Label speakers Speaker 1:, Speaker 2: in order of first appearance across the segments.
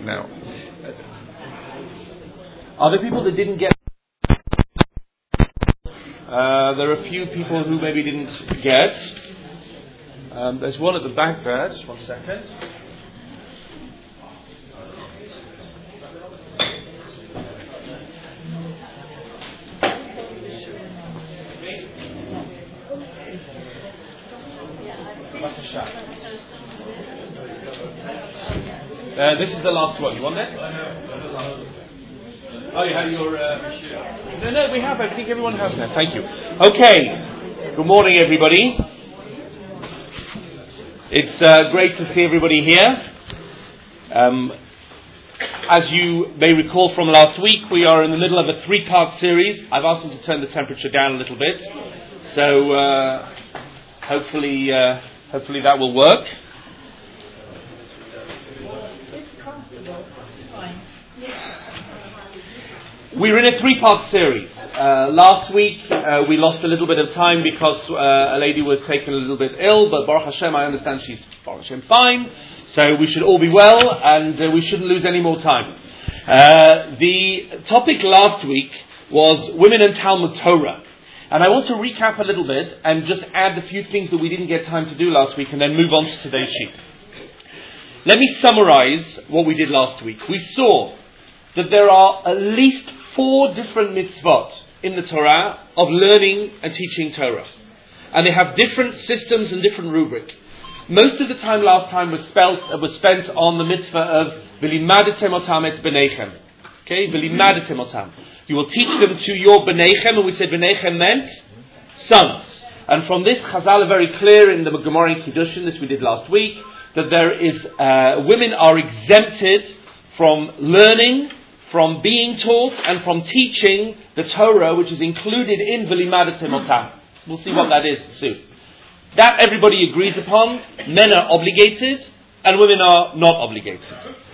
Speaker 1: now. Are there people that didn't get? There are a few people who maybe didn't get. There's one at the back there. Just 1 second. This is the last one. You want that? Oh, you have your... No, we have. I think everyone has that. Thank you. Okay. Good morning, everybody. It's great to see everybody here. As you may recall from last week, we are in the middle of a 3-part series. I've asked them to turn the temperature down a little bit. So, hopefully that will work. We're in a 3-part series. Last week we lost a little bit of time because a lady was taken a little bit ill, but Baruch Hashem, I understand she's Baruch Hashem fine, so we should all be well and we shouldn't lose any more time. The topic last week was women and Talmud Torah, and I want to recap a little bit and just add a few things that we didn't get time to do last week and then move on to today's sheet. Let me summarize what we did last week. We saw that there are at least 4 different mitzvot in the Torah of learning and teaching Torah. And they have different systems and different rubric. Most of the time last time was spent on the mitzvah of V'limadetem otam et b'neichem. Okay, V'limadetem otam. You will teach them to your b'neichem, and we said b'neichem meant sons. And from this, Chazal are very clear in the Gemara in Kiddushin, this we did last week, that there is, women are exempted from learning, from being taught, and from teaching the Torah, which is included in V'limadetem otam. We'll see what that is soon. That everybody agrees upon. Men are obligated, and women are not obligated.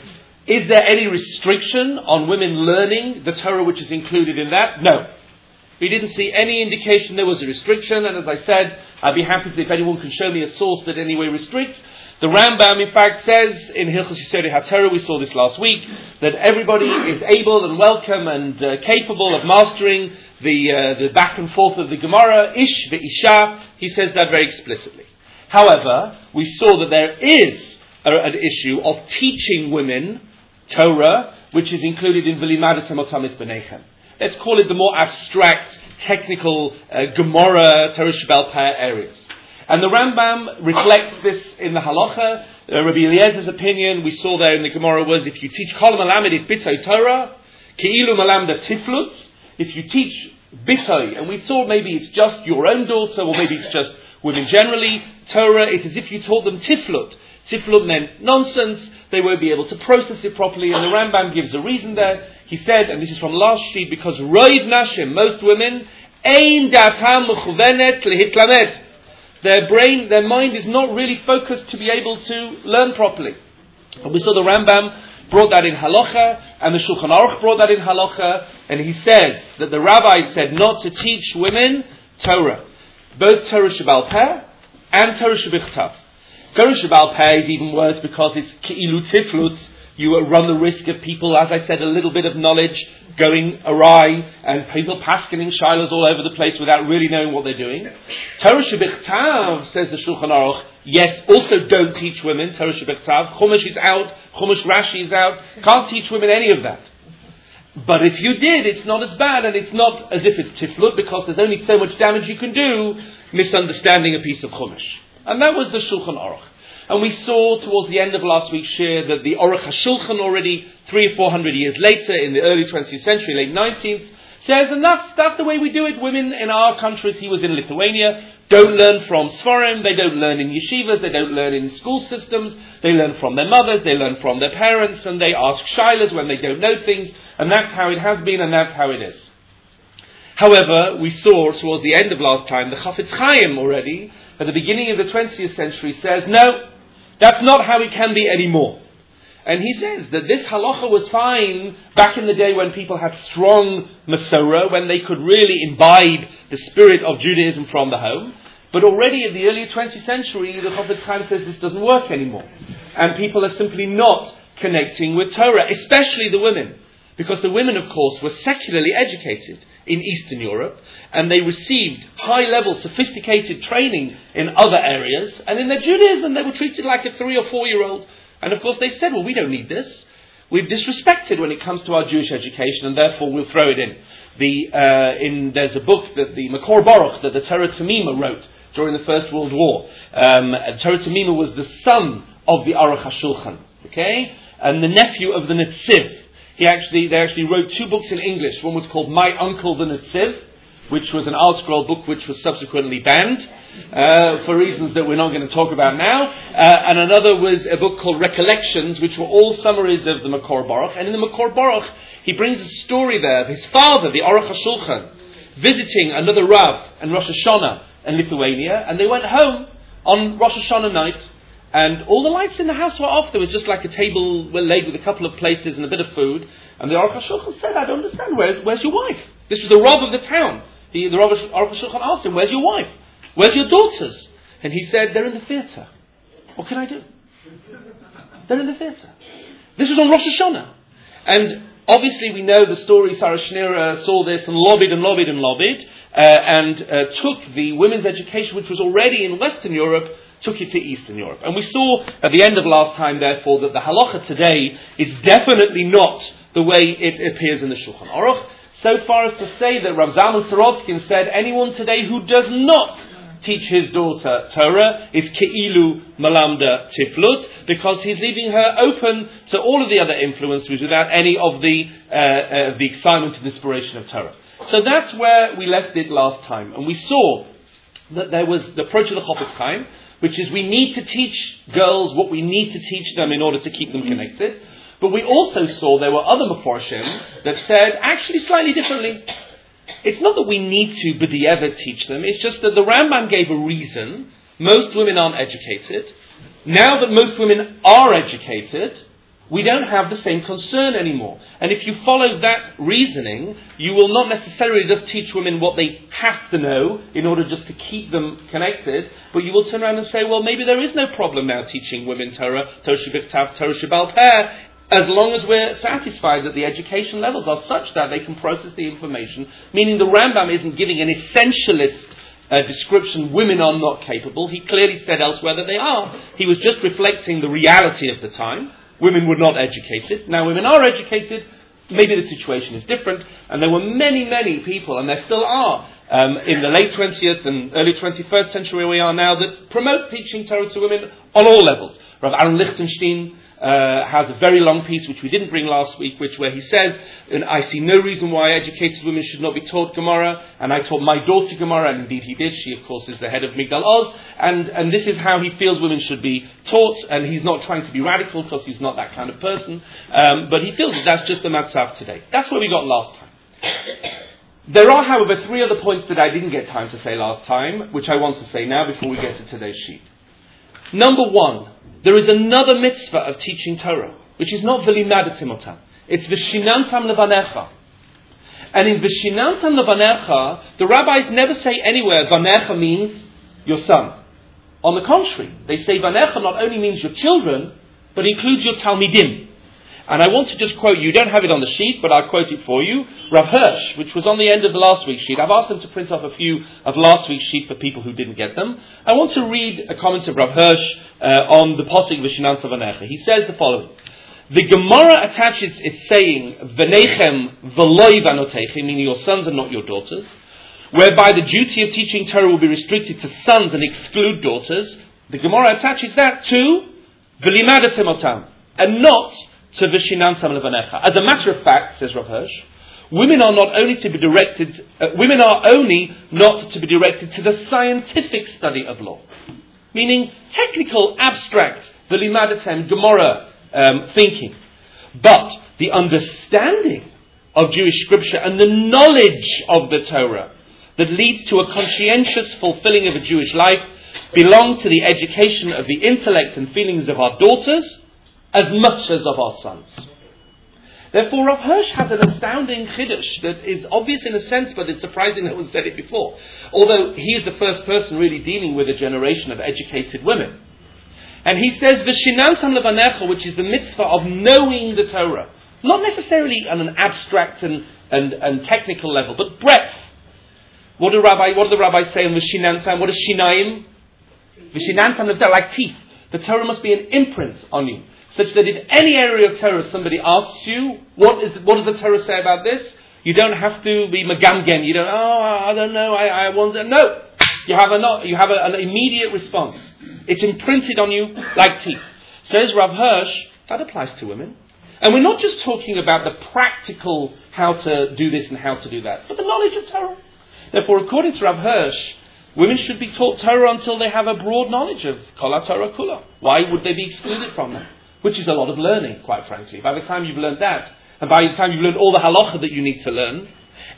Speaker 1: Is there any restriction on women learning the Torah which is included in that? No. We didn't see any indication there was a restriction, and as I said, I'd be happy if anyone can show me a source that in any way restricts. The Rambam, in fact, says in Hilchos Yisodei HaTorah, we saw this last week, that everybody is able and welcome and capable of mastering the back and forth of the Gemara, Ish ve'isha. He says that very explicitly. However, we saw that there is an issue of teaching women Torah, which is included in V'limadetem otam et b'neichem. Let's call it the more abstract, technical Gemara, Torah Sheba'al Peh areas. And the Rambam reflects this in the halacha. Rabbi Eliezer's opinion, we saw there in the Gemara, was if you teach Kol Malamed et Bitoy Torah, Ke'ilu Malamda Tiflut, if you teach Bitoy, and we saw maybe it's just your own daughter, or maybe it's just women generally, Torah, it's as if you taught them Tiflut. Tiflut meant nonsense, they won't be able to process it properly, and the Rambam gives a reason there. He said, and this is from last sheet, because Roiv Nashim, most women, Ein Datam Mechuvenet Lehitlamed. Their mind is not really focused to be able to learn properly. And we saw the Rambam brought that in Halacha, and the Shulchan Aruch brought that in Halacha, and he says that the rabbis said not to teach women Torah. Both Torah Sheba'al Peh and Torah Shebichtav. Torah Sheba'al Peh is even worse because it's Ke'ilu Tiflut. You run the risk of people, as I said, a little bit of knowledge going awry, and people paskening shilas all over the place without really knowing what they're doing. Torah Shebichtav, says the Shulchan Aruch, yes, also don't teach women Torah Shebichtav. Chumash is out, Chumash Rashi is out. Can't teach women any of that. But if you did, it's not as bad, and it's not as if it's tiflut, because there's only so much damage you can do misunderstanding a piece of Chumash. And that was the Shulchan Aruch. And we saw towards the end of last week's share that the Aruch HaShulchan already 300 or 400 years later, in the early 20th century, late 19th, says, and that's the way we do it. Women in our countries, he was in Lithuania, don't learn from Sforim, they don't learn in yeshivas, they don't learn in school systems, they learn from their mothers, they learn from their parents, and they ask shilas when they don't know things, and that's how it has been, and that's how it is. However, we saw towards the end of last time, the Chafetz Chaim already, at the beginning of the 20th century, says, no, that's not how it can be anymore. And he says that this halacha was fine back in the day when people had strong Masorah, when they could really imbibe the spirit of Judaism from the home. But already in the early 20th century, the Chafetz Chaim says this doesn't work anymore. And people are simply not connecting with Torah, especially the women. Because the women, of course, were secularly educated in Eastern Europe, and they received high-level, sophisticated training in other areas, and in their Judaism they were treated like a 3 or 4 year old. And of course they said, well, we don't need this. We've disrespected when it comes to our Jewish education, and therefore we'll throw it in. There's a book that the Makor Baruch, that the Torah Tamima wrote during the First World War. Torah Tamima was the son of the Aruch HaShulchan, okay? And the nephew of the Netziv. They actually wrote 2 books in English. One was called My Uncle the Netziv, which was an art scroll book which was subsequently banned for reasons that we're not going to talk about now. And another was a book called Recollections, which were all summaries of the Makor Baruch. And in the Makor Baruch, he brings a story there of his father, the Aruch HaShulchan, visiting another Rav in Rosh Hashanah in Lithuania, and they went home on Rosh Hashanah night. And all the lights in the house were off. There was just like a table laid with a couple of places and a bit of food. And the Aruch HaShulchan said, I don't understand, where's your wife? This was the Rav of the town. The Rav Aruch HaShulchan asked him, where's your wife? Where's your daughters? And he said, they're in the theatre. What can I do? They're in the theatre. This was on Rosh Hashanah. And obviously we know the story. Sarah Schneer saw this and lobbied, and took the women's education, which was already in Western Europe, took it to Eastern Europe. And we saw at the end of last time, therefore, that the halacha today is definitely not the way it appears in the Shulchan Aruch, so far as to say that Rav Zalman Sorotzkin said anyone today who does not teach his daughter Torah is Ke'ilu Malamda Tiflut, because he's leaving her open to all of the other influences without any of the excitement and inspiration of Torah. So that's where we left it last time. And we saw that there was the approach of the Chofetz Chaim, which is we need to teach girls what we need to teach them in order to keep them connected. But we also saw there were other Meforshim that said, actually slightly differently. It's not that we need to b'di'evet teach them, it's just that the Rambam gave a reason. Most women aren't educated. Now that most women are educated, we don't have the same concern anymore. And if you follow that reasoning, you will not necessarily just teach women what they have to know in order just to keep them connected, but you will turn around and say, well, maybe there is no problem now teaching women Torah, Torah Shebiktav, Torah Shebal Peh, as long as we're satisfied that the education levels are such that they can process the information, meaning the Rambam isn't giving an essentialist description, women are not capable. He clearly said elsewhere that they are. He was just reflecting the reality of the time. Women were not educated. Now women are educated. Maybe the situation is different. And there were many, many people, and there still are, in the late 20th and early 21st century where we are now, that promote teaching Torah to women on all levels. Rav Aaron Lichtenstein has a very long piece which we didn't bring last week, where he says, and I see no reason why educated women should not be taught Gemara, and I taught my daughter Gemara, and indeed he did. She of course is the head of Migdal Oz, and this is how he feels women should be taught, and he's not trying to be radical because he's not that kind of person, but he feels that that's just the matzav today. That's what we got last time. There are, however, 3 other points that I didn't get time to say last time, which I want to say now before we get to today's sheet. Number 1, there is another mitzvah of teaching Torah, which is not v'limadatim otam. It's v'shinantam levanecha. And in v'shinantam levanecha, the rabbis never say anywhere vanecha means your son. On the contrary, they say vanecha not only means your children, but includes your talmidim. And I want to just quote you, don't have it on the sheet, but I'll quote it for you. Rav Hirsch, which was on the end of the last week's sheet. I've asked them to print off a few of last week's sheet for people who didn't get them. I want to read a comment of Rav Hirsch on the Posik V'shinantam Vanecha. He says the following. The Gemara attaches its saying, V'nechem v'loi v'anotechem, meaning your sons and not your daughters, whereby the duty of teaching Torah will be restricted to sons and exclude daughters. The Gemara attaches that to v'limadatim otam, and not to v'shinantam levanecha. As a matter of fact, says Rav Hirsch, women are not only to be directed. Women are only not to be directed to the scientific study of law, meaning technical, abstract, v'limadatem Gemara thinking, but the understanding of Jewish scripture and the knowledge of the Torah that leads to a conscientious fulfilling of a Jewish life belong to the education of the intellect and feelings of our daughters as much as of our sons. Therefore, Rav Hirsch has an astounding chiddush that is obvious in a sense, but it's surprising no one said it before. Although he is the first person really dealing with a generation of educated women. And he says, V'shinantam levanecha, which is the mitzvah of knowing the Torah. Not necessarily on an abstract and technical level, but breadth. What do the rabbis say in V'shinantam? What is shinayim? V'shinantam levanecha, like teeth. The Torah must be an imprint on you, such that if any area of Torah somebody asks you, what does the Torah say about this? You don't have to be megamgen. You don't, I don't know, I wonder. No! You have an immediate response. It's imprinted on you like teeth. Says Rav Hirsch, that applies to women. And we're not just talking about the practical how to do this and how to do that, but the knowledge of Torah. Therefore, according to Rav Hirsch, women should be taught Torah until they have a broad knowledge of Kol HaTorah Kula. Why would they be excluded from that? Which is a lot of learning, quite frankly. By the time you've learned that, and by the time you've learned all the halacha that you need to learn,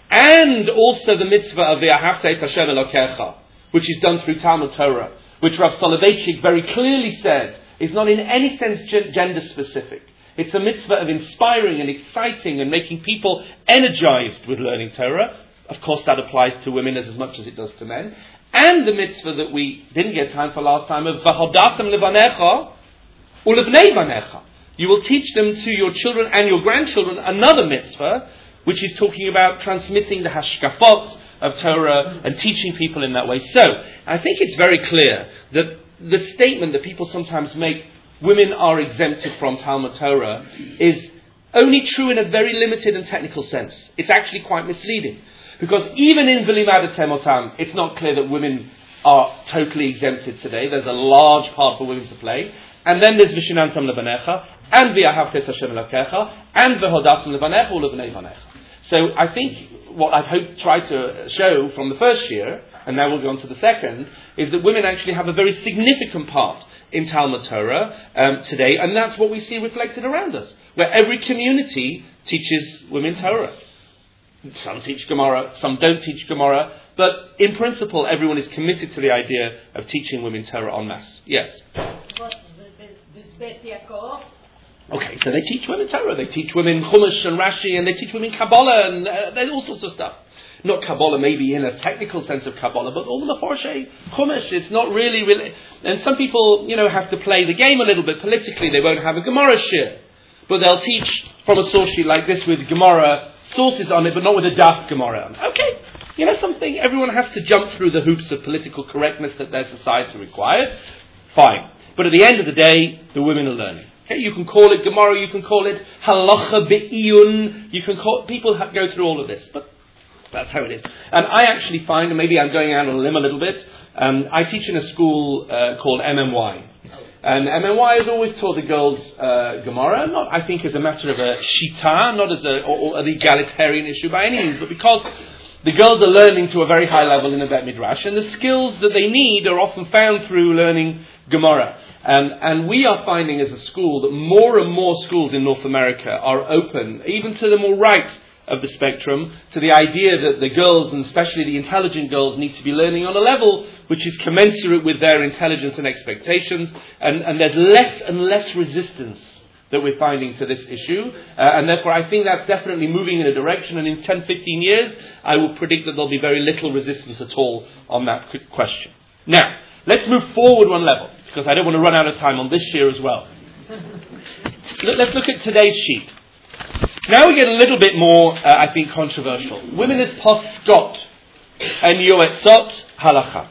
Speaker 1: and also the mitzvah of V'ahavta et Hashem Elokecha, which is done through Talmud Torah, which Rav Soloveitchik very clearly said is not in any sense gender specific. It's a mitzvah of inspiring and exciting and making people energized with learning Torah. Of course, that applies to women as much as it does to men. And the mitzvah that we didn't get time for last time of V'hodatem levanecha ulevnei vanecha. You will teach them to your children and your grandchildren another mitzvah, which is talking about transmitting the hashkafot of Torah and teaching people in that way. So, I think it's very clear that the statement that people sometimes make, women are exempted from Talmud Torah, is only true in a very limited and technical sense. It's actually quite misleading. Because even in V'limadatem otam, it's not clear that women are totally exempted today. There's a large part for women to play. And then there's V'shinantam levanecha, and V'ahavta et Hashem Elokecha, and V'hodatem levanecha ulevnei vanecha. So I think what I've tried to show from the first year, and now we'll go on to the second, is that women actually have a very significant part in Talmud Torah today, and that's what we see reflected around us, where every community teaches women Torah. Some teach Gemara, some don't teach Gemara, but in principle everyone is committed to the idea of teaching women Torah en masse. Yes? Okay, so they teach women Torah, they teach women Chumash and Rashi, and they teach women Kabbalah, and there's all sorts of stuff. Not Kabbalah maybe in a technical sense of Kabbalah, but all the Mefarshei Chumash, it's not really... And some people, have to play the game a little bit politically. They won't have a Gemara shir, but they'll teach from a source sheet like this with Gemara sources on it, but not with a Daf Gemara on. Okay, something, everyone has to jump through the hoops of political correctness that their society requires. Fine. But at the end of the day, the women are learning. Okay, you can call it Gemara, you can call it Halacha Be'iyun, people go through all of this, but that's how it is. And I actually find, and maybe I'm going out on a limb a little bit, I teach in a school called MMY. And MMY has always taught the girls Gemara, not I think as a matter of a shita, not as an egalitarian issue by any means, but because the girls are learning to a very high level in a Bet Midrash, and the skills that they need are often found through learning Gemara. And we are finding as a school that more and more schools in North America are open, even to the more right of the spectrum, to the idea that the girls, and especially the intelligent girls, need to be learning on a level which is commensurate with their intelligence and expectations, and there's less and less resistance that we're finding to this issue, and therefore I think that's definitely moving in a direction, and in 10-15 years I will predict that there'll be very little resistance at all on that question. Now, let's move forward one level, because I don't want to run out of time on this year as well. Let's look at today's sheet. Now we get a little bit more, I think, controversial. Women as posgot and yoetzot halacha.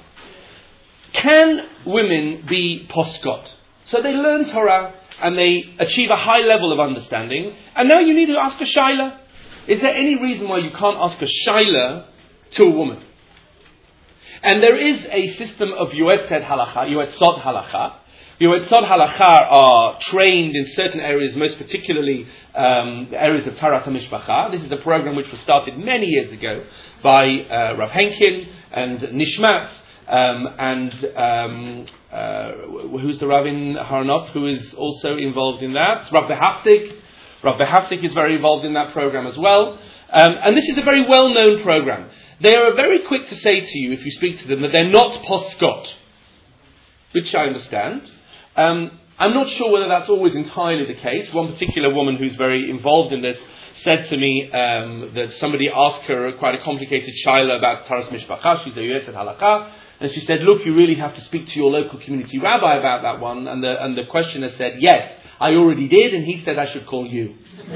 Speaker 1: Can women be posgot? So they learn Torah and they achieve a high level of understanding, and now you need to ask a shaila. Is there any reason why you can't ask a shaila to a woman? And there is a system of yoetzot halacha. Yoetzot halacha are trained in certain areas, most particularly the areas of Tarat HaMishpacha. This is a program which was started many years ago by Rav Henkin and Nishmat, who's the Rav in Harnop who is also involved in that? Rav Behaftig. Rav Behaftig is very involved in that program as well. And this is a very well-known program. They are very quick to say to you, if you speak to them, that they're not posgot, which I understand. I'm not sure whether that's always entirely the case. One particular woman who's very involved in this said to me that somebody asked her quite a complicated shaila about Taras Mishpacha. She's a yoetzot halakha. And she said, look, you really have to speak to your local community rabbi about that one. And the questioner said, yes, I already did, and he said I should call you.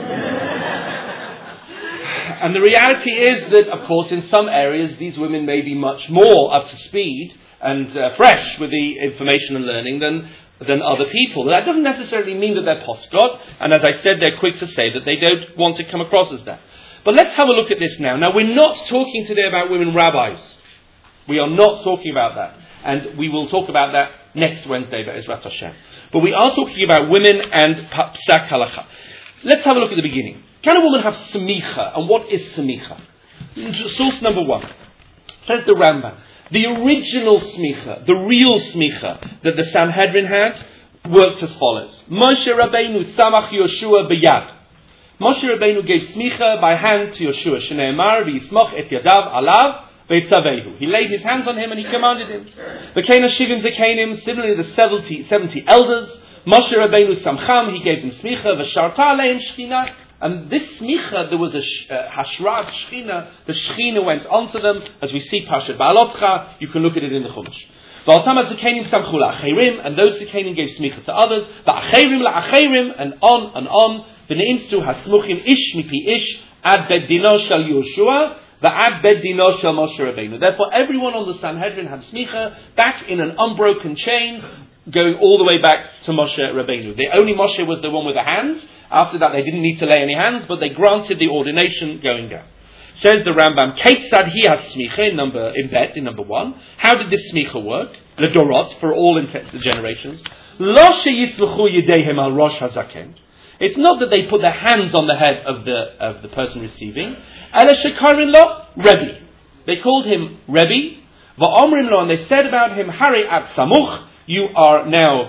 Speaker 1: And the reality is that, of course, in some areas, these women may be much more up to speed and fresh with the information and learning than other people. That doesn't necessarily mean that they're postgod, and as I said, they're quick to say that they don't want to come across as that. But let's have a look at this now. Now, we're not talking today about women rabbis. We are not talking about that. And we will talk about that next Wednesday, Be'ezrat Hashem. But we are talking about women and psak halacha. Let's have a look at the beginning. Can a woman have smicha? And what is smicha? Source number 1. Says the Rambam. The original smicha, the real smicha that the Sanhedrin had, worked as follows. Moshe Rabbeinu samach Yoshua b'yad. Moshe Rabbeinu gave smicha by hand to Yoshua. Shneimar v'yismoch et yadav alav v'etzavehu. He laid his hands on him and he commanded him. V'keina shivim zekenim, similarly the 70 elders. Moshe Rabbeinu samcham, he gave them smicha. V'sharta aleim shchina. And this smicha, there was a hashrat shchina. The shchina went onto them, as we see Parshat Ba'alotcha. You can look at it in the Chumash. V'altamad zekenim samchu la'acherim, and those zekenim gave smicha to others. V'acherim la'acherim, and on and on. V'neinsu hasmuchim ish mipi ish ad bed dino shel Yoshua v'ad bed dino shel Moshe Rabbeinu. Therefore, everyone on the Sanhedrin had smicha back in an unbroken chain, going all the way back to Moshe Rabbeinu. The only Moshe was the one with the hands. After that, they didn't need to lay any hands, but they granted the ordination going down. Says the Rambam, Keitzad hi has smicha in number 1. How did this smicha work? The dorot, for all intents the generations. Lo sheyitzluchu yedeihem al rosh hazaken. It's not that they put their hands on the head of the person receiving. Ela shekarin lo Rebbe. They called him Rebbe. Va'omrim lo, and they said about him, Hari at samuch. You are now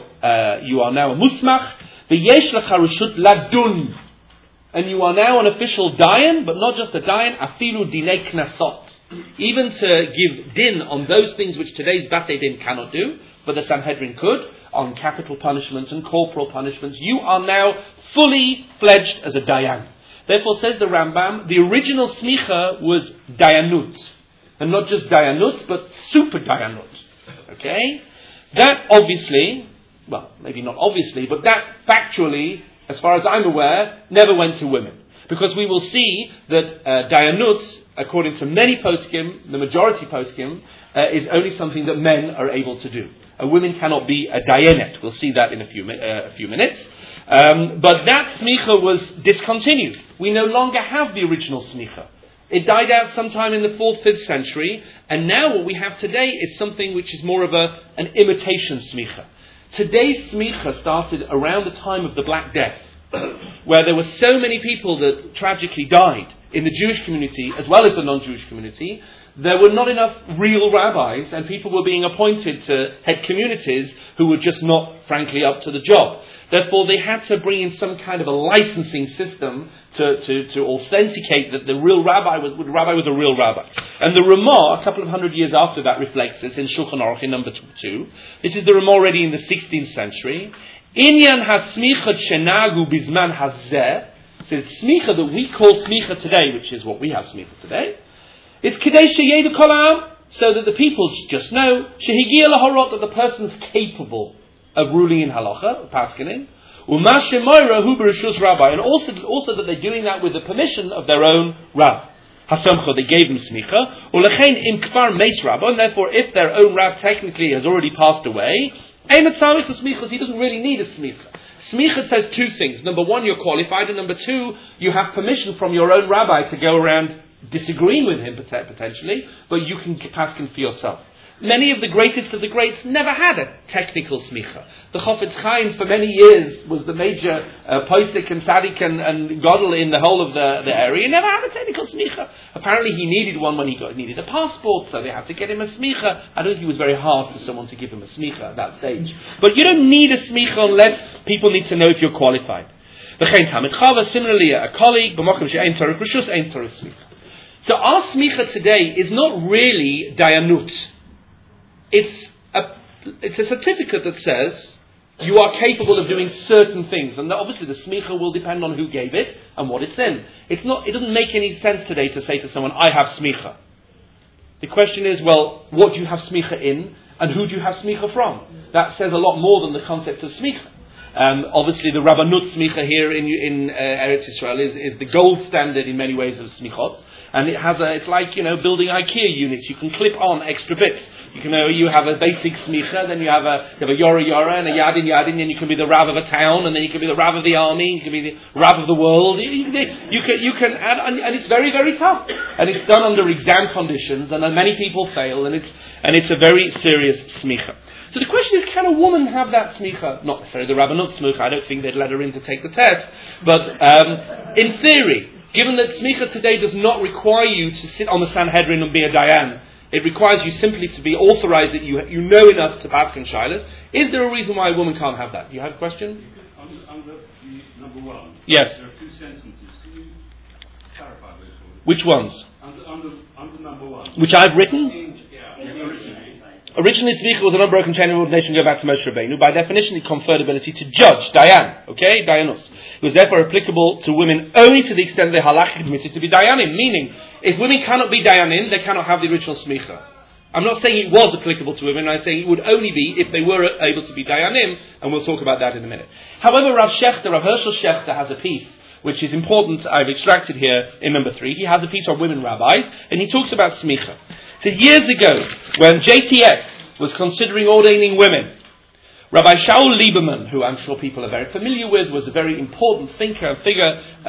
Speaker 1: a musmach. V'yesh lecha reshut ladun. And you are now an official dayan, but not just a dayan, afilu dinei knasot. Even to give din on those things which today's Batei Din cannot do, but the Sanhedrin could, on capital punishments and corporal punishments. You are now fully fledged as a dayan. Therefore, says the Rambam, the original smicha was dayanut. And not just dayanut, but super dayanut. Okay? That obviously, well, maybe not obviously, but that factually, as far as I'm aware, never went to women. Because we will see that dayanut, according to many poskim, the majority poskim, is only something that men are able to do. A woman cannot be a dayanet. We'll see that in a few minutes. But that smicha was discontinued. We no longer have the original smicha. It died out sometime in the 4th, 5th century, and now what we have today is something which is more of an imitation smicha. Today's smicha started around the time of the Black Death, where there were so many people that tragically died in the Jewish community as well as the non-Jewish community. There were not enough real rabbis, and people were being appointed to head communities who were just not, frankly, up to the job. Therefore, they had to bring in some kind of a licensing system to authenticate that the real rabbi was a real rabbi. And the Ramah, a couple of hundred years after that, reflects this in Shulchan Aruch in number 2. This is the Ramah already in the 16th century. Inyan ha-smicha shenagu bizman hazeh. So it's smicha that we call smicha today, which is what we have smicha today. It's Kedei Sheyedu Kol Ha'am, so that the people just know Shehigia Lahorot, that the person's capable of ruling in halacha, paskinim, Uma Shemoira Hu B'Rishus Rabbi, and also that they're doing that with the permission of their own Rab. Hasamcha, they gave them smicha. Ulechein Im Kfar Meis Rabbi, and therefore, if their own Rab technically has already passed away, Ein Tzarich Smichas, he doesn't really need a smicha. Smicha says two things. Number 1, you're qualified, and number 2, you have permission from your own rabbi to go around disagreeing with him potentially, but you can paskin for yourself. Many of the greatest of the greats never had a technical smicha. The Chofetz Chaim for many years was the major posik and tzaddik and gadol in the whole of the area. He never had a technical smicha. Apparently he needed one when he needed a passport, so they had to get him a smicha. I don't think it was very hard for someone to give him a smicha at that stage. But you don't need a smicha unless people need to know if you're qualified. Similarly, a colleague, so our smicha today is not really dayanut. It's a certificate that says you are capable of doing certain things, and obviously the smicha will depend on who gave it and what it's in. It doesn't make any sense today to say to someone, I have smicha. The question is, well, what do you have smicha in, and who do you have smicha from? That says a lot more than the concept of smicha. Obviously, the Rabbanut smicha here in Eretz Yisrael is the gold standard in many ways of smichot, and it's like building IKEA units. You can clip on extra bits. You have a basic smicha, then you have a yora and a yadin, and you can be the Rav of a town, and then you can be the Rav of the army, you can be the Rav of the world. You can add, and it's very, very tough, and it's done under exam conditions, and many people fail, and it's a very serious smicha. So the question is, can a woman have that smicha? Not necessarily the Rabbanut smicha. I don't think they'd let her in to take the test, but in theory, given that smicha today does not require you to sit on the Sanhedrin and be a dayan, it requires you simply to be authorized that you know enough to pass in shilas. Is there a reason why a woman can't have that? Do you have a question?
Speaker 2: Under number one.
Speaker 1: Yes.
Speaker 2: There are two sentences. Can you clarify those for me?
Speaker 1: Which ones?
Speaker 2: Under number one.
Speaker 1: Which I've written?
Speaker 2: Originally,
Speaker 1: smicha was an unbroken chain of ordination go back to Moshe Rabbeinu. By definition, it conferred ability to judge, dayan. Okay, dayanus. It was therefore applicable to women only to the extent they halachically admitted to be dayanim. Meaning, if women cannot be dayanim, they cannot have the original smicha. I'm not saying it was applicable to women. I'm saying it would only be if they were able to be dayanim, and we'll talk about that in a minute. However, Rav Hershel Shechter has a piece which is important. I've extracted here in number 3. He has a piece on women rabbis, and he talks about smicha. So years ago, when JTS was considering ordaining women, Rabbi Shaul Lieberman, who I'm sure people are very familiar with, was a very important thinker and figure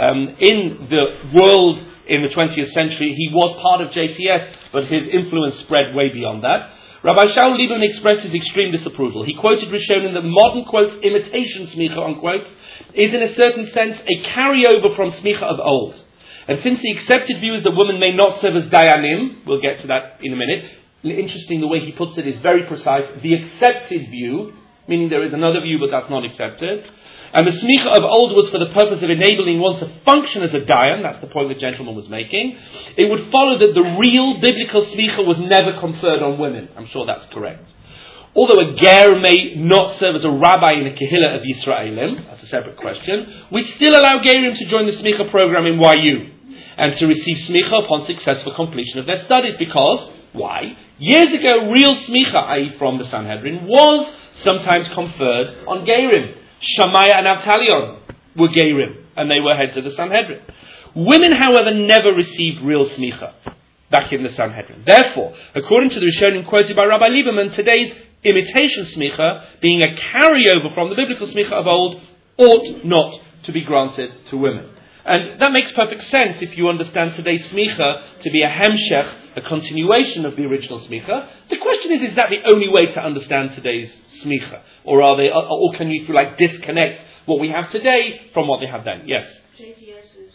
Speaker 1: in the world in the 20th century. He was part of JTS, but his influence spread way beyond that. Rabbi Shaul Lieberman expressed his extreme disapproval. He quoted Rishonim that modern, quotes, imitation smicha, unquote, is in a certain sense a carryover from smicha of old. And since the accepted view is that women may not serve as dayanim, we'll get to that in a minute. Interesting, the way he puts it is very precise. The accepted view, meaning there is another view but that's not accepted. And the smicha of old was for the purpose of enabling one to function as a dayan. That's the point the gentleman was making. It would follow that the real biblical smicha was never conferred on women. I'm sure that's correct. Although a ger may not serve as a rabbi in a kehillah of Yisraelim, that's a separate question, we still allow gerim to join the smicha program in YU and to receive smicha upon successful completion of their studies. Because, why? Years ago, real smicha, i.e. from the Sanhedrin, was sometimes conferred on gerim. Shammai and Avtalion were gerim, and they were heads of the Sanhedrin. Women, however, never received real smicha back in the Sanhedrin. Therefore, according to the Rishonim quoted by Rabbi Lieberman, today's imitation smicha, being a carryover from the biblical smicha of old, ought not to be granted to women. And that makes perfect sense if you understand today's smicha to be a hemshech, a continuation of the original smicha. The question is that the only way to understand today's smicha? Or can you, if you like, disconnect what we have today from what they have then? Yes?
Speaker 3: JTS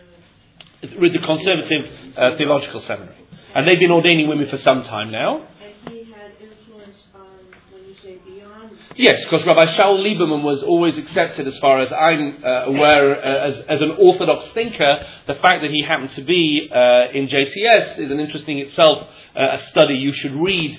Speaker 3: is
Speaker 1: the conservative theological seminary. And they've been ordaining women for some time now.
Speaker 3: And he had influence on, when you say beyond...
Speaker 1: Yes, because Rabbi Shaul Lieberman was always accepted, as far as I'm aware, as an orthodox thinker. The fact that he happened to be in JTS is an interesting itself, a study you should read.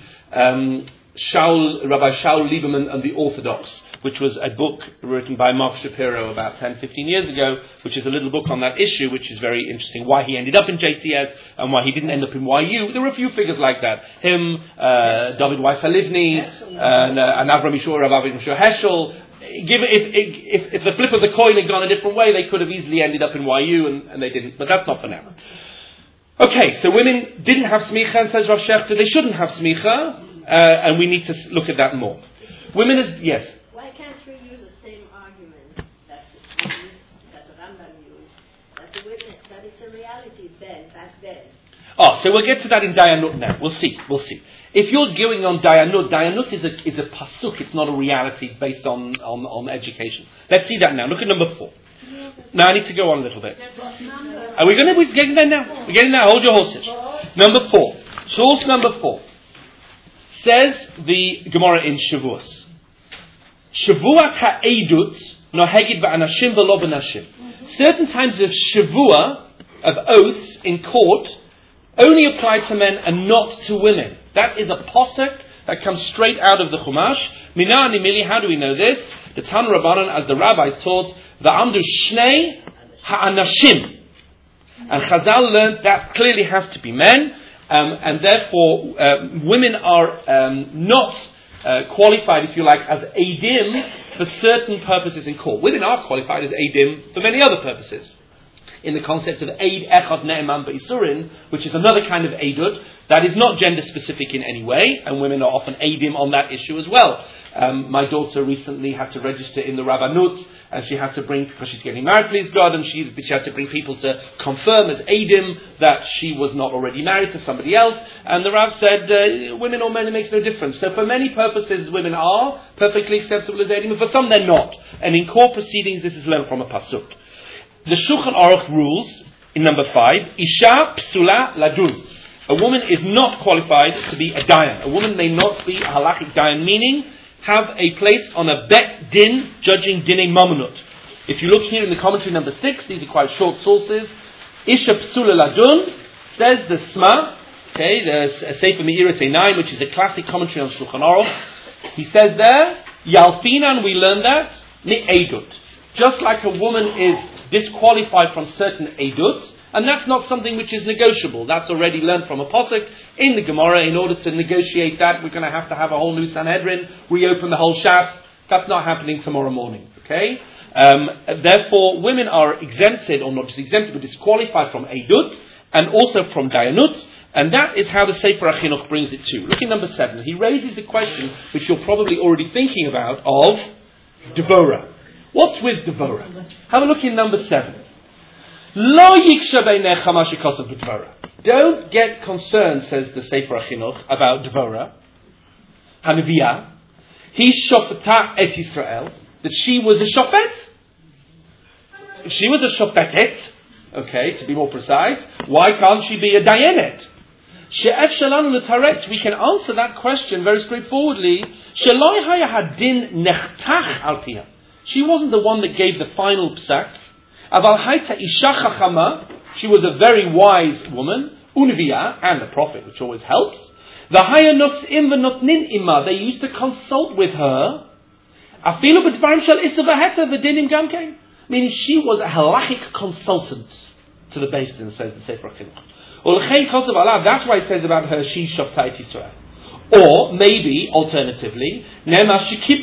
Speaker 1: Rabbi Shaul Lieberman and the Orthodox, which was a book written by Mark Shapiro about 10, 15 years ago, which is a little book on that issue, which is very interesting. Why he ended up in JTS and why he didn't end up in YU. There were a few figures like that. Him, David Weiss Halivni, and Avram Yeshua Heschel. If the flip of the coin had gone a different way, they could have easily ended up in YU, and they didn't. But that's not for now. Okay, so women didn't have smicha, and says Rav Shechter, they shouldn't have smicha, and we need to look at that more. Women yes?
Speaker 3: Why can't we use the same argument that the Rambam used, that it's a reality back then?
Speaker 1: Oh, so we'll get to that in Dayanut now. We'll see. If you're going on Dayanut is a pasuk, it's not a reality based on education. Let's see that now. Look at number 4. Now I need to go on a little bit. Are we we're getting there now? We're getting there. Hold your horses. Number 4. Source number 4. Says the Gemara in Shavuos. Shavuot ha'edut nohegid ba'anashim v'lo b'nashim. Certain times of Shavua, of oaths in court, only apply to men and not to women. That is a posuk that comes straight out of the Chumash. Mina nimili, how do we know this? The Tan Rabbanan, as the rabbis taught, the Amdu Shnei ha'anashim. And Chazal learned that clearly has to be men. and therefore women are not qualified, if you like, as Eidim for certain purposes in court. Women are qualified as Eidim for many other purposes. In the concept of Eid Echad Ne'eman B'Isurin, which is another kind of Eidut, that is not gender specific in any way, and women are often Eidim on that issue as well. My daughter recently had to register in the Rabbanut, and she had to bring, because she's getting married, please God, and she had to bring people to confirm as Eidim that she was not already married to somebody else, and the Rav said, women or men, it makes no difference. So for many purposes, women are perfectly acceptable as Eidim, but for some they're not. And in court proceedings, this is learned from a pasuk. The Shulchan Aruch rules, in number 5, Isha Psula Ladun. A woman is not qualified to be a Dayan. A woman may not be a halachic Dayan, meaning have a place on a Bet Din, judging Dinei Mamonut. If you look here in the commentary number 6, these are quite short sources. Isha Psula Ladun, says the Sma, okay, the Sefer Me'iras 9, which is a classic commentary on Shulchan Aruch. He says there, Yalfinan, we learn that, Mi Eidut. Just like a woman is disqualified from certain Eiduts, and that's not something which is negotiable. That's already learned from a posuk in the Gemara. In order to negotiate that, we're going to have a whole new Sanhedrin, reopen the whole Shas. That's not happening tomorrow morning. Okay? Therefore, women are exempted, or not just exempted, but disqualified from Eidut, and also from Dayanut, and that is how the Sefer HaChinuch brings it to. Look at number 7. He raises the question, which you're probably already thinking about, of Devorah. What's with Devorah? Have a look in number 7. Lo yiksha beinecha ma shekosav b'Devorah. Don't get concerned, says the Sefer HaChinuch, about Devorah, Hanaviyah. He shofata et Yisrael, that she was a shofet. If she was a shofetet, okay, to be more precise, why can't she be a dayanet? She'ef shalanu l'taret, we can answer that question very straightforwardly. Sheloi haya hadin nechtach al piyah. She wasn't the one that gave the final psak. Aval hayta isha chachama, she was a very wise woman, unviyah, and a prophet, which always helps. V'haya nos'im v'notnin ima, they used to consult with her. Afilu b'dvarim shel issa v'heta v'dinim gamkein. Meaning she was a halachic consultant to the Beis Din, says the Sefer HaChinuch. That's why it says about her, she shoftai Yisrael. Or, maybe, alternatively, now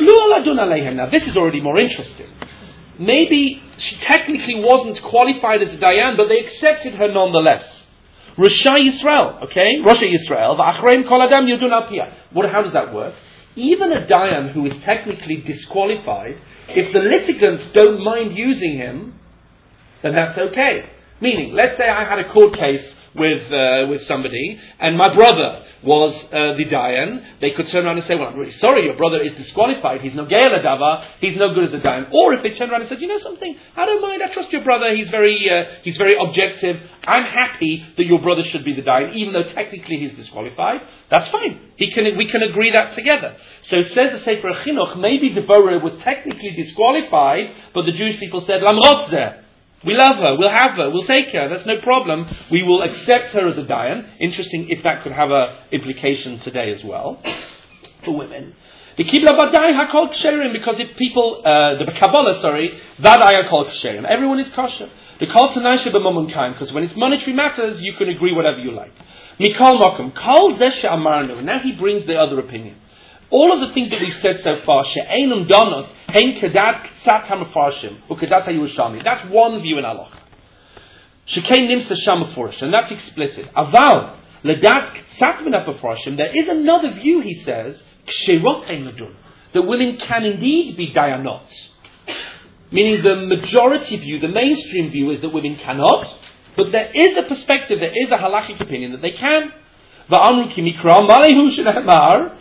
Speaker 1: this is already more interesting. Maybe she technically wasn't qualified as a Dayan, but they accepted her nonetheless. Rasha Yisrael, okay? Rasha Yisrael, v'achreim kol adam yudun al piyah. How does that work? Even a Dayan who is technically disqualified, if the litigants don't mind using him, then that's okay. Meaning, let's say I had a court case with somebody, and my brother was the Dayan. They could turn around and say, well, I'm really sorry, your brother is disqualified, he's no Ge'el Adava, he's no good as a Dayan. Or if they turn around and said, you know something, I don't mind, I trust your brother, he's very objective, I'm happy that your brother should be the Dayan, even though technically he's disqualified, that's fine. We can agree that together. So it says the Sefer HaChinuch, maybe Devorah was technically disqualified, but the Jewish people said, Lamrot zeh. We love her, we'll have her, we'll take her, that's no problem. We will accept her as a Dayan. Interesting if that could have an implication today as well, for women. The Kibla Badai HaKol Ksherim, because if people, the Kabbalah, Vadai HaKol Ksherim, everyone is kosher. The Kol Tanai Shebamomon Kaim, because when it's monetary matters, you can agree whatever you like. Mikol Mokum, Kol Zeshe Amarnu, and now he brings the other opinion. All of the things that we've said so far, She'enum Donos, Hein Kedat Ksat HaMefarshim, Ukedat HaYushami. That's one view in halacha. Shekein Nimsa Shamafurish, and that's explicit. Aval, Ledat Ksat HaMefarshim, there is another view, he says, Ksherot Ein Ladun, that women can indeed be dayanot. Meaning the majority view, the mainstream view is that women cannot, but there is a perspective, there is a halachic opinion that they can. Va'amru ki mikra malehu shenehmar,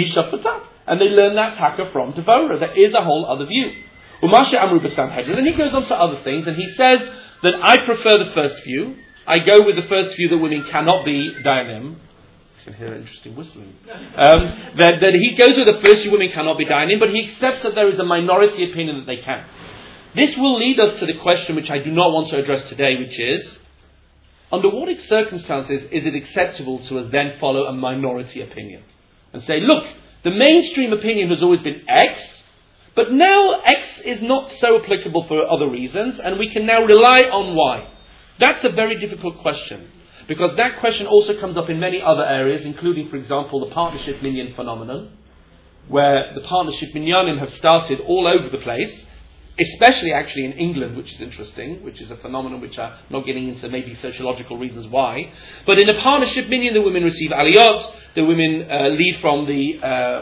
Speaker 1: and they learn that taka from Devorah. There is a whole other view. Umasha Amru b'Sanhedrin. And he goes on to other things, and he says that I prefer the first view. I go with the first view that women cannot be Dayanim. You can hear an interesting whistling. That he goes with the first view women cannot be Dayanim, but he accepts that there is a minority opinion that they can. This will lead us to the question which I do not want to address today, which is, under what circumstances is it acceptable to us then follow a minority opinion? And say, look, the mainstream opinion has always been X, but now X is not so applicable for other reasons, and we can now rely on Y. That's a very difficult question. because that question also comes up in many other areas, including, for example, the partnership minyan phenomenon, where the partnership minyanim have started all over the place, especially actually in England, which is interesting, which is a phenomenon which I'm not getting into maybe sociological reasons why. But in a partnership minyan, the women receive aliyot, the women lead from the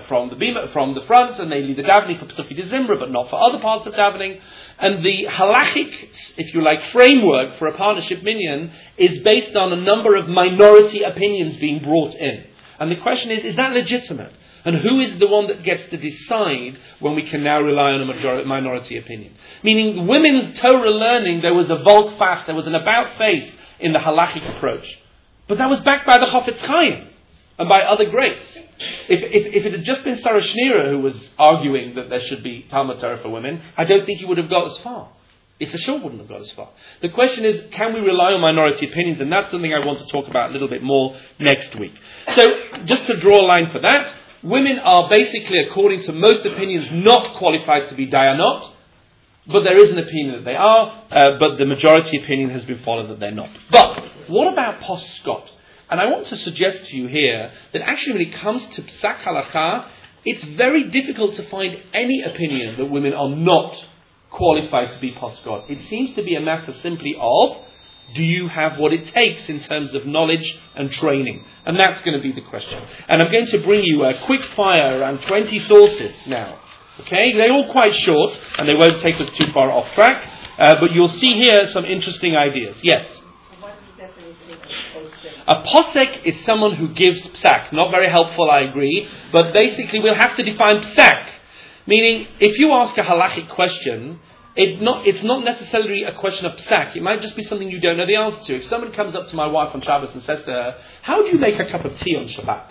Speaker 1: front, and they lead the davening for Pesukei de Zimra, but not for other parts of davening. And the halachic, if you like, framework for a partnership minyan is based on a number of minority opinions being brought in. And the question is that legitimate? And who is the one that gets to decide when we can now rely on a minority opinion? Meaning, women's Torah learning, there was a volk fast, there was an about face in the halachic approach. But that was backed by the Chafetz Chaim and by other greats. If it had just been Sarah Schneer who was arguing that there should be Talmud Torah for women, I don't think he would have got as far. He for sure wouldn't have got as far. The question is, can we rely on minority opinions? And that's something I want to talk about a little bit more next week. So, just to draw a line for that, women are basically, according to most opinions, not qualified to be dayanot, but there is an opinion that they are, but the majority opinion has been followed that they're not. But, what about poskot? And I want to suggest to you here that actually when it comes to psak halacha, it's very difficult to find any opinion that women are not qualified to be poskot. It seems to be a matter simply of, do you have what it takes in terms of knowledge and training? And that's going to be the question. And I'm going to bring you a quick fire around 20 sources now. Okay? They're all quite short, and they won't take us too far off track. But you'll see here some interesting ideas. Yes?
Speaker 3: What's the definition of posek?
Speaker 1: A posek is someone who gives psak. Not very helpful, I agree. But basically, we'll have to define psak. Meaning, if you ask a halachic question, it's not necessarily a question of psak. It might just be something you don't know the answer to. If someone comes up to my wife on Shabbos and says to her, how do you make a cup of tea on Shabbat?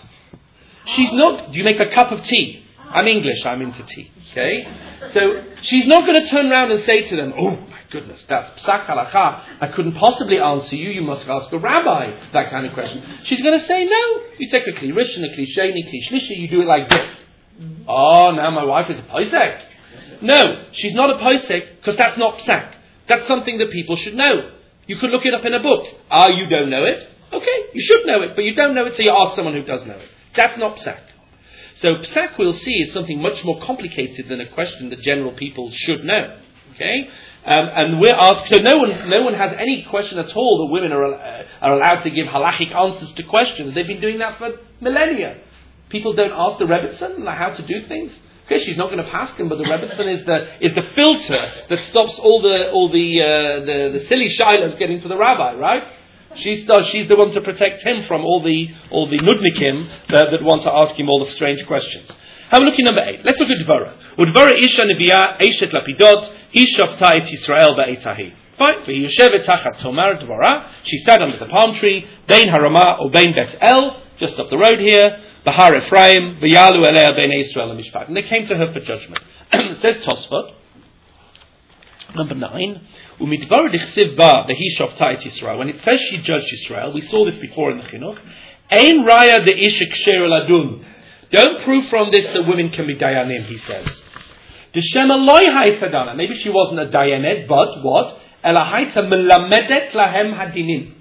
Speaker 1: Do you make a cup of tea? I'm English, I'm into tea. Okay? So, she's not going to turn around and say to them, oh my goodness, that's psak halacha. I couldn't possibly answer you, you must ask a rabbi that kind of question. She's going to say, no. You take a kli rishon, a kli sheni, kli shlishi, you do it like this. Oh, now my wife is a posek. No, she's not a posek because that's not psak. That's something that people should know. You could look it up in a book. You don't know it? Okay, you should know it, but you don't know it, so you ask someone who does know it. That's not psak. So psak, we'll see, is something much more complicated than a question that general people should know. Okay, and we're asked. So no one has any question at all that women are allowed to give halachic answers to questions. They've been doing that for millennia. People don't ask the Rebbetzin how to do things. Okay, she's not going to pass him, but the Rebbetzin is the filter that stops all the silly shilas getting to the rabbi, right? She's the one to protect him from all the nudnikim that want to ask him all the strange questions. Have a look at number 8. Let's look at Dvara. Udvara isha neviah eshet lapidot hi shafta et Yisrael ba'etahi. Fine. V'yoshevet tachat tomar Dvara. She sat under the palm tree. Bein harama or bein bet el, just up the road here. Bahar Ephraim, V'yalu elea b'nei Yisrael mishpat. And they came to her for judgment. Says Tosfot, number 9, Umidvar dichsiv ba v'hi shofta et Yisrael. When it says she judged Yisrael, we saw this before in the Chinuch. Ein raya de isha ksher ladun. Don't prove from this that women can be dayanim, he says. D'shema loy haifadana. Maybe she wasn't a dayanet, but what? Ela haita melamedet lahem hadinim.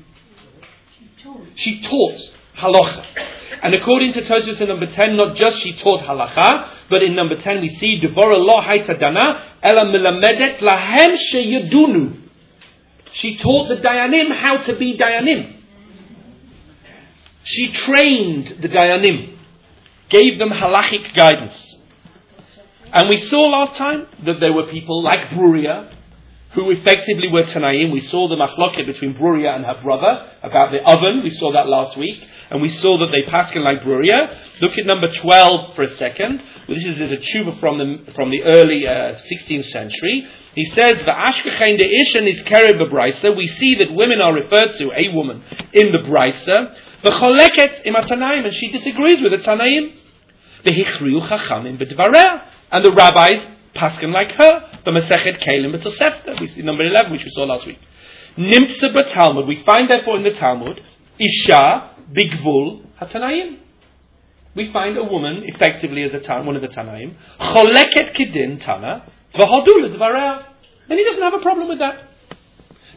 Speaker 1: She taught halacha. And according to Tosfos in number 10, not just she taught halacha, but in number 10 we see Devora lo haita dana ela melamedet lahem sheyadunu. She taught the dayanim how to be dayanim. She trained the dayanim, gave them halachic guidance. And we saw last time that there were people like Bruria, who effectively were Tanaim. We saw the machloket between Bruria and her brother about the oven. We saw that last week. And we saw that they paskin like Bruria. Look at number 12 for a second. Well, this is a tshuva from the early 16th century. He says, "V'ashkechein de ishan is kereb b'braisa." We see that women are referred to, a woman, in the braisa. V'choleket im Tanaim, and she disagrees with the Tanaim. V'hichriu chachamim b'dvareh, and the rabbis paskin like her. The Masechet Kelim b'Tosefta. We see number 11, which we saw last week. Nimtza b'Talmud. We find therefore in the Talmud, Isha bigvul hatanaim. We find a woman effectively as one of the Tanaim. Choleket kidin tana v'hodul dvareh. And he doesn't have a problem with that.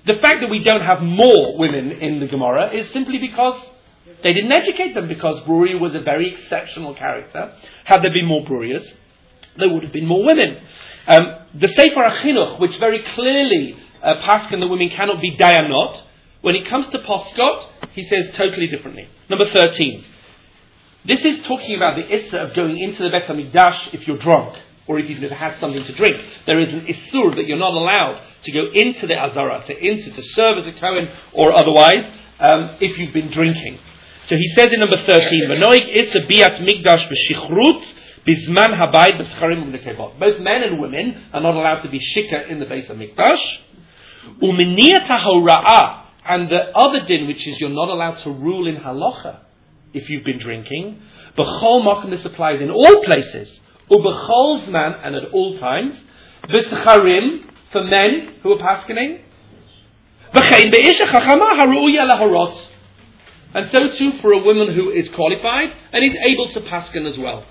Speaker 1: The fact that we don't have more women in the Gemara is simply because they didn't educate them, because Bruria was a very exceptional character. Had there been more Brurias, there would have been more women. The Sefer HaChinuch, which very clearly paskin the women cannot be dayanot, when it comes to Poskot, he says totally differently. Number 13. This is talking about the issa of going into the Beit HaMikdash if you're drunk, or if you've never had something to drink. There is an issur that you're not allowed to go into the Azara, to serve as a Kohen or otherwise, if you've been drinking. So he says in number 13, V'noig issa biat mikdash b'shichrut bizman habayit b'scharim u'nekevot. Both men and women are not allowed to be shikah in the Beit HaMikdash. U'miniyat ha'hora'ah, and the other din, which is you're not allowed to rule in halacha if you've been drinking. B'chol makom, this applies in all places. U'b'chol zman, and at all times. B'scharim, for men who are paskening. V'chein be'isha chachama ha'ru'uya lahorot. And so too for a woman who is qualified and is able to paskin as well.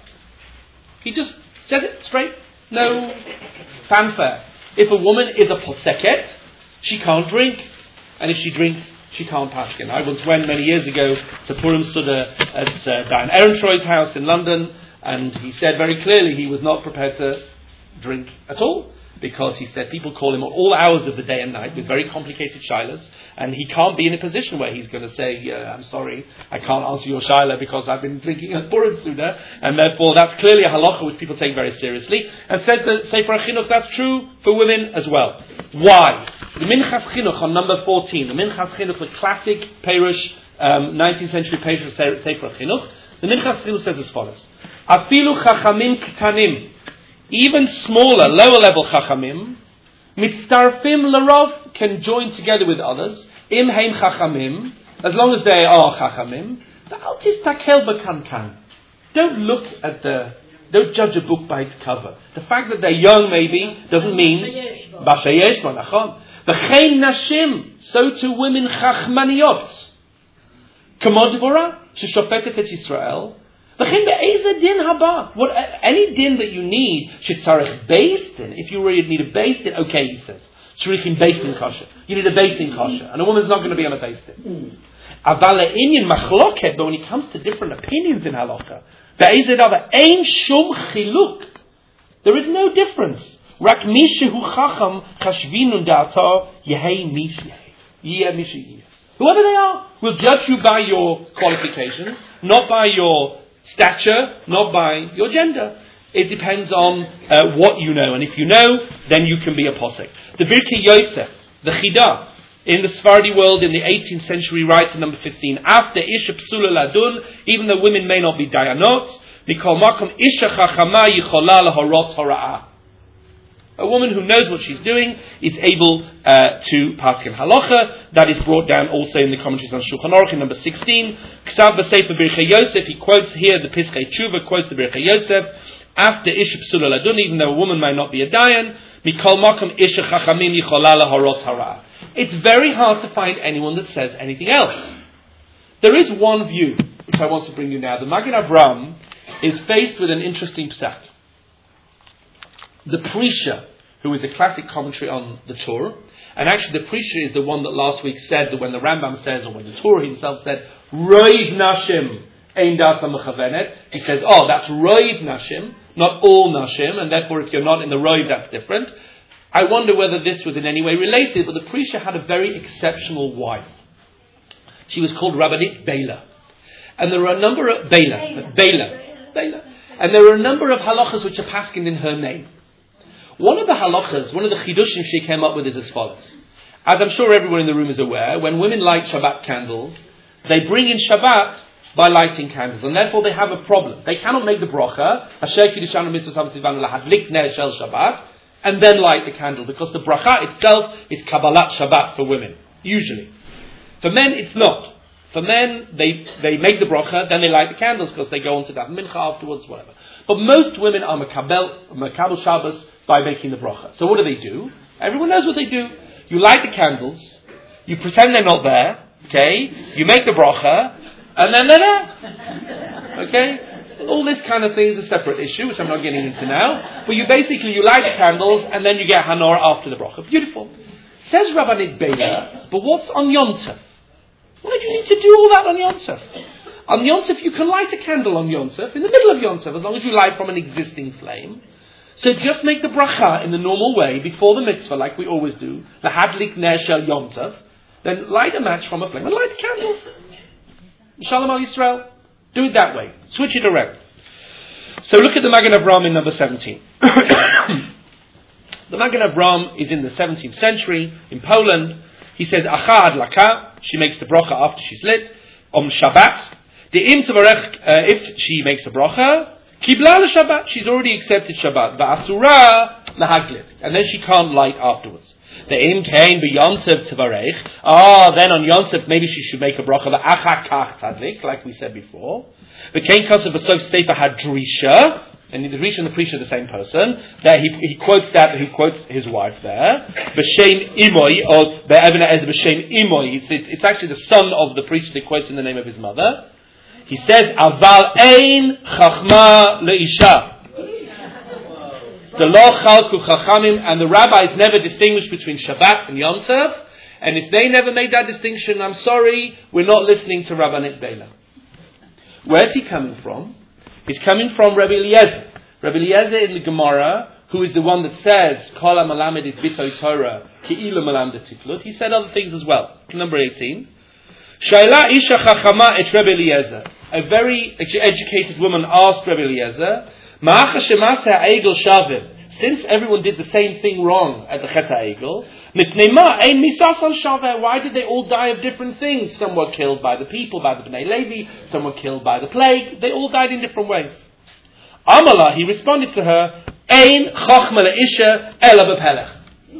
Speaker 1: He just says it straight. No fanfare. If a woman is a poseket, she can't drink. And if she drinks, she can't paskin. I once went many years ago to Purim Suda at Diane Ehrentroy's house in London, and he said very clearly he was not prepared to drink at all, because he said people call him at all hours of the day and night with very complicated shilas, and he can't be in a position where he's going to say, I'm sorry, I can't answer your shilah because I've been drinking a Purim Suda, and therefore that's clearly a halacha which people take very seriously, and says that Sefer HaChinuch, that's true for women as well. Why? The Minchas Chinuch on number 14, the Minchas Chinuch, the classic Perush, 19th century page of Sefer HaChinuch, the Minchas Chinuch says as follows: Afilu chachamim k'tanim, even smaller, lower level chachamim, mitzarfim larav, can join together with others, im heim chachamim, as long as they are chachamim. Al tistakel b'kankan. Don't judge a book by its cover. The fact that they're young maybe doesn't mean bashayesh nachon. V'chein nashim, so too women chachmaniot. Kamod Devorah, sheshofetet et Yisrael. V'chein be'ezeh din haba. What any din that you need, shetzarech beis din. If you really need a beis din, okay, he says. Shrichim beis din kosher. You need a beis din kosher, and a woman's not going to be on a beis din. Aval le'inyan machloket, but when it comes to different opinions in halacha, be'ezeh dava ein shum chiluk. There is no difference. Rak mishehu chacham chashvinun da'ata yehei misheh. Yeh misheh. Whoever they are, will judge you by your qualifications, not by your stature, not by your gender. It depends on what you know, and if you know, then you can be a posek. The Birkei Yosef, the Chidah, in the Sephardi world in the 18th century, writes in number 15, after Isha Psula Ladun, even though women may not be dayanot, Mikol Makom Isha Chachama Yichola Lahorot Hora'ah. A woman who knows what she's doing is able to paskin halacha. That is brought down also in the commentaries on Shulchan Aruch in number 16. Ksav b'Sefer Birkei Yosef, he quotes here the Piskei Tshuva, quotes the Birkei Yosef, after Isha Psula Ladun, even though a woman might not be a dayan, Mikol Makom Isha Chachamim Yichola Lahorot Hora'ah. It's very hard to find anyone that says anything else. There is one view, which I want to bring you now. The Magen Avraham is faced with an interesting psak. The Prisha, who is a classic commentary on the Torah, and actually the Prisha is the one that last week said that when the Rambam says, or when the Torah himself said, Roiv Nashim Ein Data Mechavenet, he says, that's Roiv Nashim, not all Nashim, and therefore if you're not in the Roiv, that's different. I wonder whether this was in any way related, but the Prisha had a very exceptional wife. She was called Rabbanit Bela. And there are a number of Bela. And there are a number of halachas which are paskined in her name. One of the halachas, one of the chidushim she came up with is as follows. As I'm sure everyone in the room is aware, when women light Shabbat candles, they bring in Shabbat by lighting candles, and therefore they have a problem. They cannot make the bracha, Asher Kiddushan Mitzvah Tivanu Lahadlik Ner Shel Shabbat, and then light the candle, because the bracha itself is Kabbalat Shabbat for women, usually. For men, it's not. For men, they make the bracha, then they light the candles, because they go on to that mincha afterwards, whatever. But most women are Makabel Shabbos by making the bracha. So what do? Everyone knows what they do. You light the candles, you pretend they're not there, okay? You make the bracha, and then they're there. Okay? All this kind of thing is a separate issue, which I'm not getting into now. But you light the candles, and then you get Hanor after the bracha. Beautiful. Says Rabbanit Bela, but what's on Yom Tov? Why do you need to do all that on Yom Tov? On Yom Tov, you can light a candle on Yom Tov, in the middle of Yom Tov, as long as you light from an existing flame. So just make the bracha in the normal way, before the mitzvah, like we always do, the hadlik ner shel Yom Tov, then light a match from a flame and light a candle. Shalom al Yisrael. Do it that way. Switch it around. So look at the Magen Avraham in number 17. The Magen Avraham is in the 17th century in Poland. He says, Acha adlaka, she makes the bracha after she's lit, Shabbat. De'im tevarech, if she makes a bracha, Kibla l'Shabbat, she's already accepted Shabbat. Va'asura lahaglit, and then she can't light afterwards. De'im kain b'Yom Tov tevarech, then on Yom Tov maybe she should make a bracha, va'achar kach tadlik, like we said before. V'kein kasav v'sof sefer hadrisha, and the Risha and the Prisha are the same person. There he quotes his wife there. B'shem imoy, or be'evna ez b'shem imoy. It's actually the son of the Prisha that quotes in the name of his mother. He says, Aval ein chachma leisha. The lo chalku chachamim, and the rabbis never distinguished between Shabbat and Yom Tov. And if they never made that distinction, I'm sorry, we're not listening to Rabbanit Bela. Where's he coming from? He's coming from Rabbi Eliezer. Rabbi Eliezer in the Gemara, who is the one that says, Kol ha-malamed et bitoy Torah, ki'ilu malamed tiflut. He said other things as well. Number 18. Shaila isha chachama et Rabbi Eliezer. A very educated woman asked Rabbi Eliezer, Ma'acha shemasa ha'egel shavim. Since everyone did the same thing wrong at the Chet HaEgel, mitnema ein misasan shaveh. Why did they all die of different things? Some were killed by the people, by the Bnei Levi. Some were killed by the plague. They all died in different ways. Amala, he responded to her, ein chachma le'isha ela b'pelech.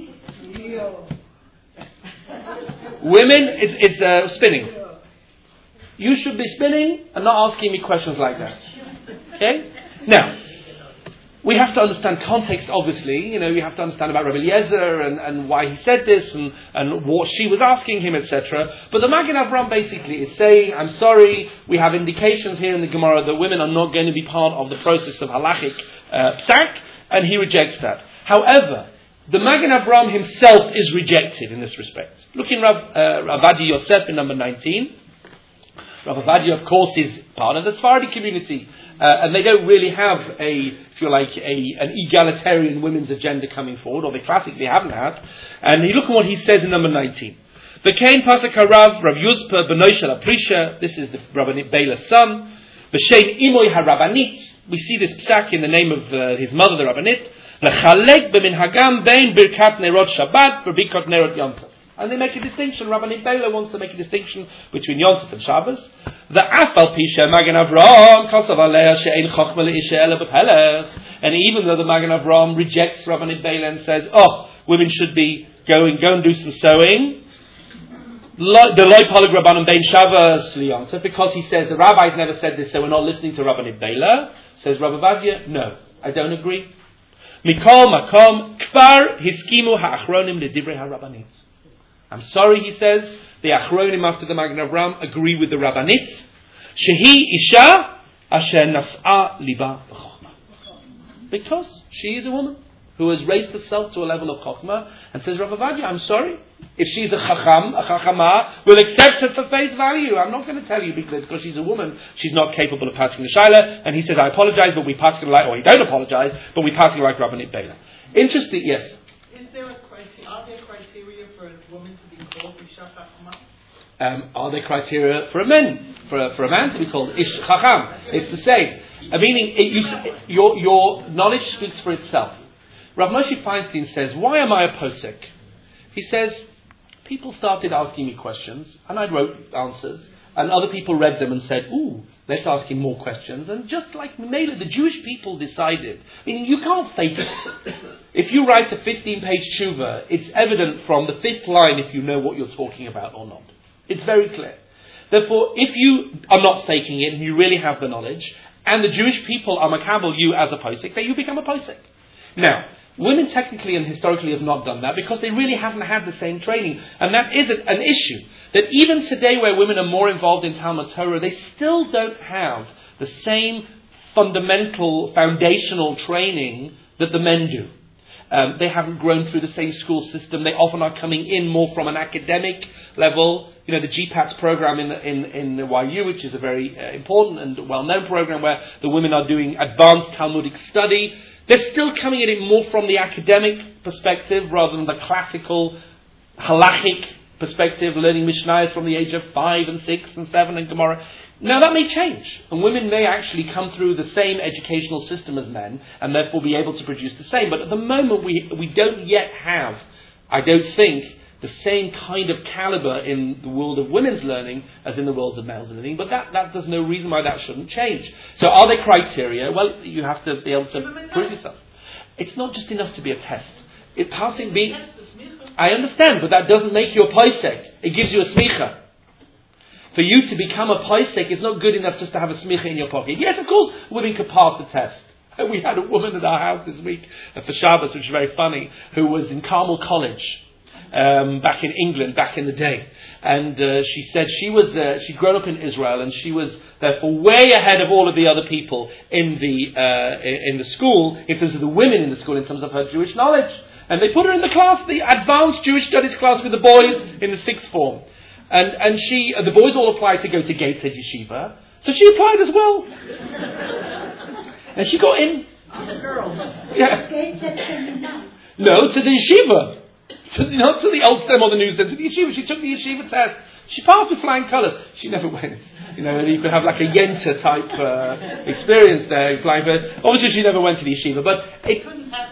Speaker 1: Women, it's spinning. You should be spinning and not asking me questions like that. Okay? Now, we have to understand context, obviously. You have to understand about Rabbi Eliezer and why he said this and what she was asking him, etc. But the Magen Avraham basically is saying, I'm sorry, we have indications here in the Gemara that women are not going to be part of the process of halachic psak, and he rejects that. However, the Magen Avraham himself is rejected in this respect. Look in Rav Adi Yosef in number 19. Rav Avadia, of course, is part of the Sephardi community, and they don't really have an egalitarian women's agenda coming forward, or they classically haven't had. And you look at what he says in number 19. V'kein pasuk harav Rav Yuzpa b'noi shel Aprisha. This is the Rabbanit Bela's son. V'shein imoy harabanit. We see this psak in the name of his mother, the Rabbanit. L'chalek b'minhagam bein birkat nerot Shabbat v'birkat nerot Yom Tov. And they make a distinction. Rabbanit Bela wants to make a distinction between Yom Tov and Shabbos. The Afal Pisha Magen Avraham Kasav Aleh she'ein chachma leisha ela b'pelech. And even though the Magen Avraham rejects Rabbanit Bela and says, women should be go and do some sewing, the loy polig Rabbanim bein Shabbos Yom Tov, because he says the rabbis never said this, so we're not listening to Rabbanit Bela. Says Rav Avadia, no, I don't agree. Mikol makom kvar hiskimu ha'achronim ledivrei ha'rabbanit. I'm sorry, he says, the Achronim after the Magen Avraham agree with the Rabbanit. Shehi Isha Asher Nas'a Liba B'Chokhmah. Because she is a woman who has raised herself to a level of Chokhmah, and says, Rav Avadia, I'm sorry. If she's a Chachama, we'll accept her for face value. I'm not going to tell you because she's a woman, she's not capable of passing the Shaila. And he says, I apologize, but we pass it like, or he don't apologize, but we pass it like Rabbanit Bela. Interesting, yes.
Speaker 4: Are there criteria for a woman to be called Isha Chachama?
Speaker 1: Are there criteria for a man to be called Ish Chacham? It's the same. Meaning, your knowledge speaks for itself. Rav Moshe Feinstein says, why am I a posek? He says, people started asking me questions, and I wrote answers, and other people read them and said, let's ask him more questions. And just like Mela, the Jewish people decided. You can't fake it. If you write a 15-page tshuva, it's evident from the 5th line if you know what you're talking about or not. It's very clear. Therefore, if you are not faking it and you really have the knowledge, and the Jewish people are makabel you as a posek, then you become a posek. Now, women technically and historically have not done that because they really haven't had the same training. And that is an issue. That even today where women are more involved in Talmud Torah, they still don't have the same fundamental, foundational training that the men do. They haven't grown through the same school system. They often are coming in more from an academic level. You know, the GPATS program in the YU, which is a very important and well-known program where the women are doing advanced Talmudic study. They're still coming at it more from the academic perspective rather than the classical halachic perspective, learning Mishnayos from the age of 5 and 6 and 7 and Gemara. Now that may change, and women may actually come through the same educational system as men, and therefore be able to produce the same. But at the moment, we don't yet have, I don't think, the same kind of caliber in the world of women's learning as in the world of males learning. But that there's no reason why that shouldn't change. So are there criteria? Well, you have to be able to prove yourself. It's not just enough to be a test. I understand, but that doesn't make you a paisek. It gives you a smicha. For you to become a paisek, it's not good enough just to have a smicha in your pocket. Yes, of course, women could pass the test. We had a woman at our house this week for Shabbos, which is very funny, who was in Carmel College back in England, back in the day. And she said she'd grown up in Israel, and she was therefore way ahead of all of the other people in the school, in terms of the women in the school, in terms of her Jewish knowledge. And they put her in the class, the advanced Jewish studies class with the boys in the sixth form. And the boys all applied to go to Gateshead Yeshiva, so she applied as well. And she got in. Yeah. No, to the yeshiva. Not to the Old Stem or the New Stem, to the yeshiva. She took the yeshiva test. She passed with flying colours. She never went. You know, you could have like a Yenta type experience there, flying. But obviously, she never went to the yeshiva. But it.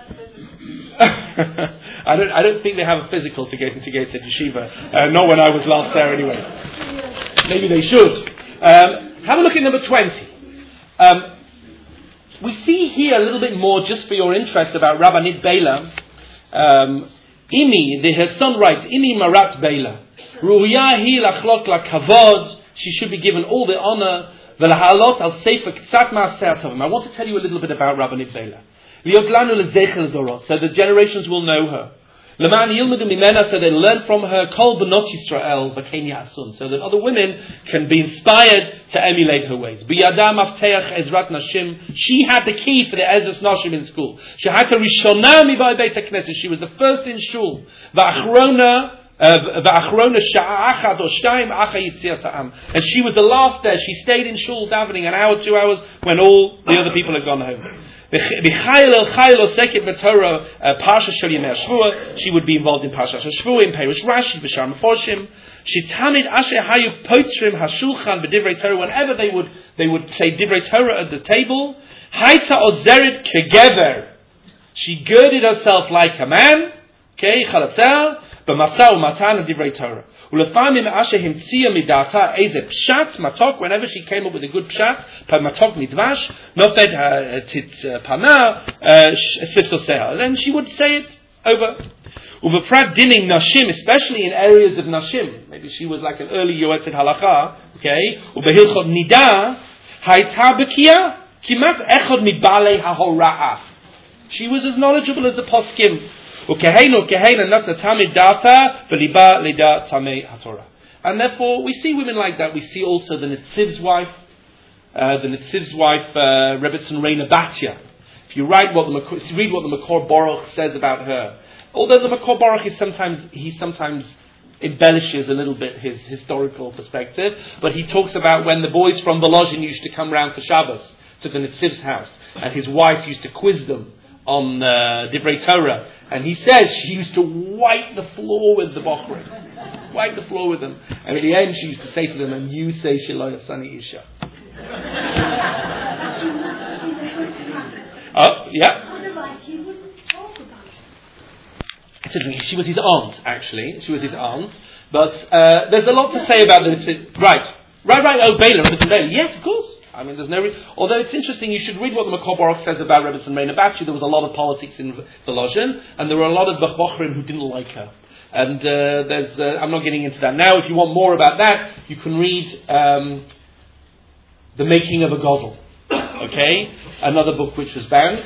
Speaker 1: I don't think they have a physical to get into Gateshead Yeshiva. Not when I was last there, anyway. Maybe they should. Have a look at number 20. We see here a little bit more, just for your interest, about Rabbanit Bela. Her son writes, Imi Marat Bela. Ruya hi lachlok la kavod. She should be given all the honor. V'lahalot al sefer k'tzat ma'aseh tovim. I want to tell you a little bit about Rabbanit Bela. So the generations will know her. So they learn from her. Kol benot Yisrael v'kein yasun. So that other women can be inspired to emulate her ways. B'yada mafteach ezrat nashim. She had the key for the Ezras Nashim in school. She had to rishona mibay beit HaKnesset. She was the first in shul. V'achrona sha'a achad or shtayim acha yitzias ha'am. And she was the last there. She stayed in shul davening an hour, 2 hours when all the other people had gone home. She would be involved in Parshat Shvuah, in Perush Rashi, B'Shar Meforshim. She tamid asher hayu potzrim hashulchan b'divrei Torah. Whenever they would say divrei Torah at the table, hayta ozeret kegever. She girded herself like a man. Okay, chalatzah b'masa u'matan divrei Torah. Ulefamim asher himtzia midata eze pshat matok. Whenever she came up with a good pshat, matok midvash, nofed tit pana sifsoseh. Then she would say it over. Uvefrat dining nashim, especially in areas of nashim. Maybe she was like an early yoetzet halakha. Okay. Ubehilchot nida hayta bekia kimat echod mibalei hahora'a. She was as knowledgeable as the poskim. And therefore, we see women like that. We see also the Nitziv's wife, Rebbetzin Reina Batya. If you read what the Makor Baruch says about her, although the Makor Baruch he sometimes embellishes a little bit his historical perspective, but he talks about when the boys from Volozhin used to come round for Shabbos to the Nitziv's house, and his wife used to quiz them on Divrei Torah. And he says she used to wipe the floor with the bochrim. Wipe the floor with them. And at the end she used to say to them, and you say Shiloh Sani Isha. Oh, yeah. She was his aunt, actually. She was his aunt. But there's a lot to say about this. Right. Oh, Bela. Yes, of course. I mean, there's no although it's interesting, you should read what the Makor Baruch says about Rebbetzin Reina Batya. There was a lot of politics in Volozhin, and there were a lot of Bochrim who didn't like her. And I'm not getting into that now. If you want more about that, you can read The Making of a Godel. Okay? Another book which was banned.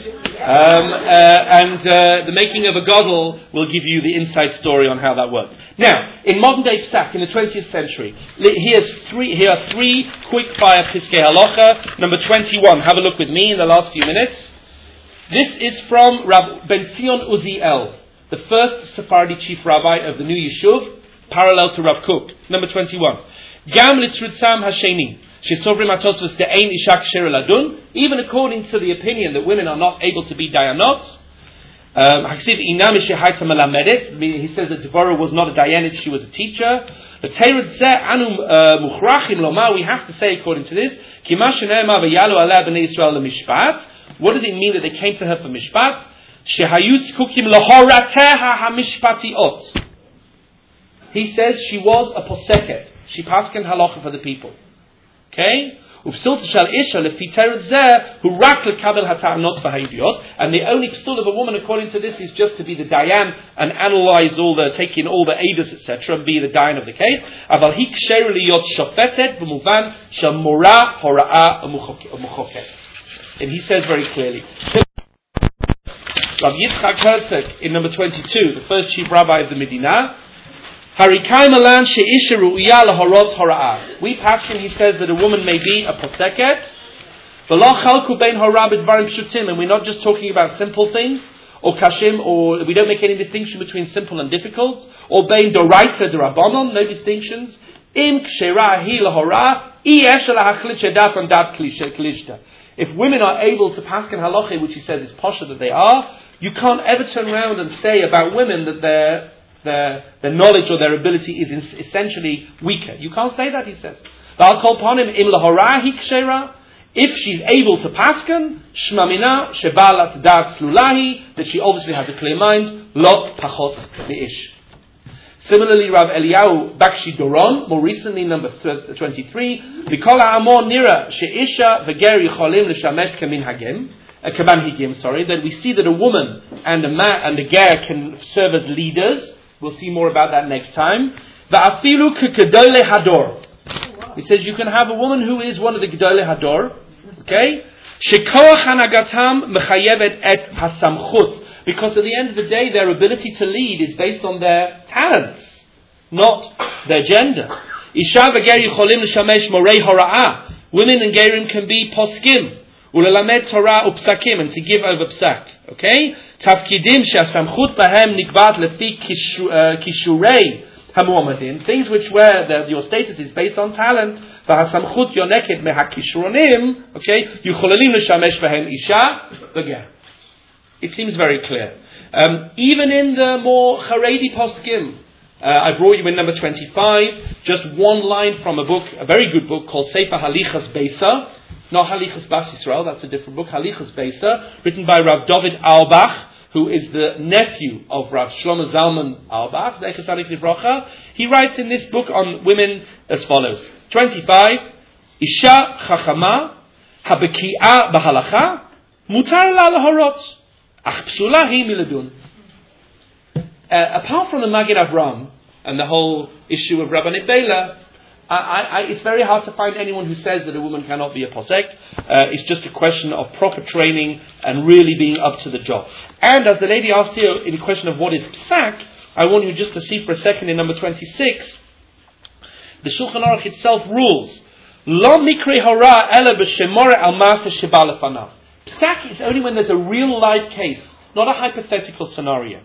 Speaker 1: The Making of a Godel will give you the inside story on how that worked. Now, in modern day Psak, in the 20th century, here are three quick fire Piskei Halacha. Number 21. Have a look with me in the last few minutes. This is from Rav Ben Zion Uziel, the first Sephardi chief rabbi of the new Yishuv, parallel to Rav Kook. Number 21. Gam litzrutzam hasheni, shesovrim atosvus de'ein isha ksher ladun, even according to the opinion that women are not able to be dayanot. He says that Devorah was not a dayanit, she was a teacher. We have to say according to this, what does it mean that they came to her for mishpat? He says she was a poseket. She pasken halacha for the people. Okay? And the only psul of a woman according to this is just to be the dayan and analyze take in all the edus, etc., and be the dayan of the case. And he says very clearly, Rav Yitzchak Herzog in number 22, the first chief rabbi of the Medina, we paskin, he says that a woman may be a poseket, and we're not just talking about simple things, or kashim, or we don't make any distinction between simple and difficult, or bein doraita derabanan, no distinctions. If women are able to paskin halacha, which he says is posher that they are, you can't ever turn around and say about women that their knowledge or their ability is essentially weaker. You can't say that, he says. If she's able to paskan, shmamina shebalat dat slulahi, that she obviously has a clear mind, lot pachot leish. Similarly, Rav Eliyahu Bakshi Doron, more recently, number 23, Vikol ha'amor nira she'isha v'ger yicholim l'shamesh kaminhagim, that we see that a woman and a man and a ger can serve as leaders. We'll see more about that next time. Va'afilu k'gedolei hador. He says you can have a woman who is one of the gedolei hador. Okay? Shekoach hanagatam mechayevet et hasamchut. Because at the end of the day, their ability to lead is based on their talents, not their gender. Isha v'ger yicholim l'shamesh morei hora'ah. Women and gerim can be poskim. Ulelamed Torah upsakim, and to give over psak. Okay? Tafkidim she'asamchut bahem nikbat lefi kishurei hamuamadim. Things which where your status is based on talent. V'hasamchut yoneket mehakishronim. Okay? Yucholelim l'shamesh bahem isha v'ger. It seems very clear. Even in the more Haredi poskim, I brought you in number 25, just one line from a book, a very good book called Sefer Halichas Beisa. Not Halichas Bas Yisrael, that's a different book. Halichas Beisa, written by Rav David Auerbach, who is the nephew of Rav Shlomo Zalman Auerbach, Zecher Tzaddik Livrocha. He writes in this book on women as follows. 25, Isha Chachama Habeki'a Bahalacha Mutar La Lahorot Ach Psula Hi Miladun. Apart from the Magid Avram and the whole issue of Rabbanit Bela, it's very hard to find anyone who says that a woman cannot be a posek. It's just a question of proper training and really being up to the job. And as the lady asked here in the question of what is psak, I want you just to see for a second in number 26, the Shulchan Aruch itself rules, Lo mikre hora ela b'shemore al ma'aseh sheba lefanav. Psak is only when there's a real life case, not a hypothetical scenario.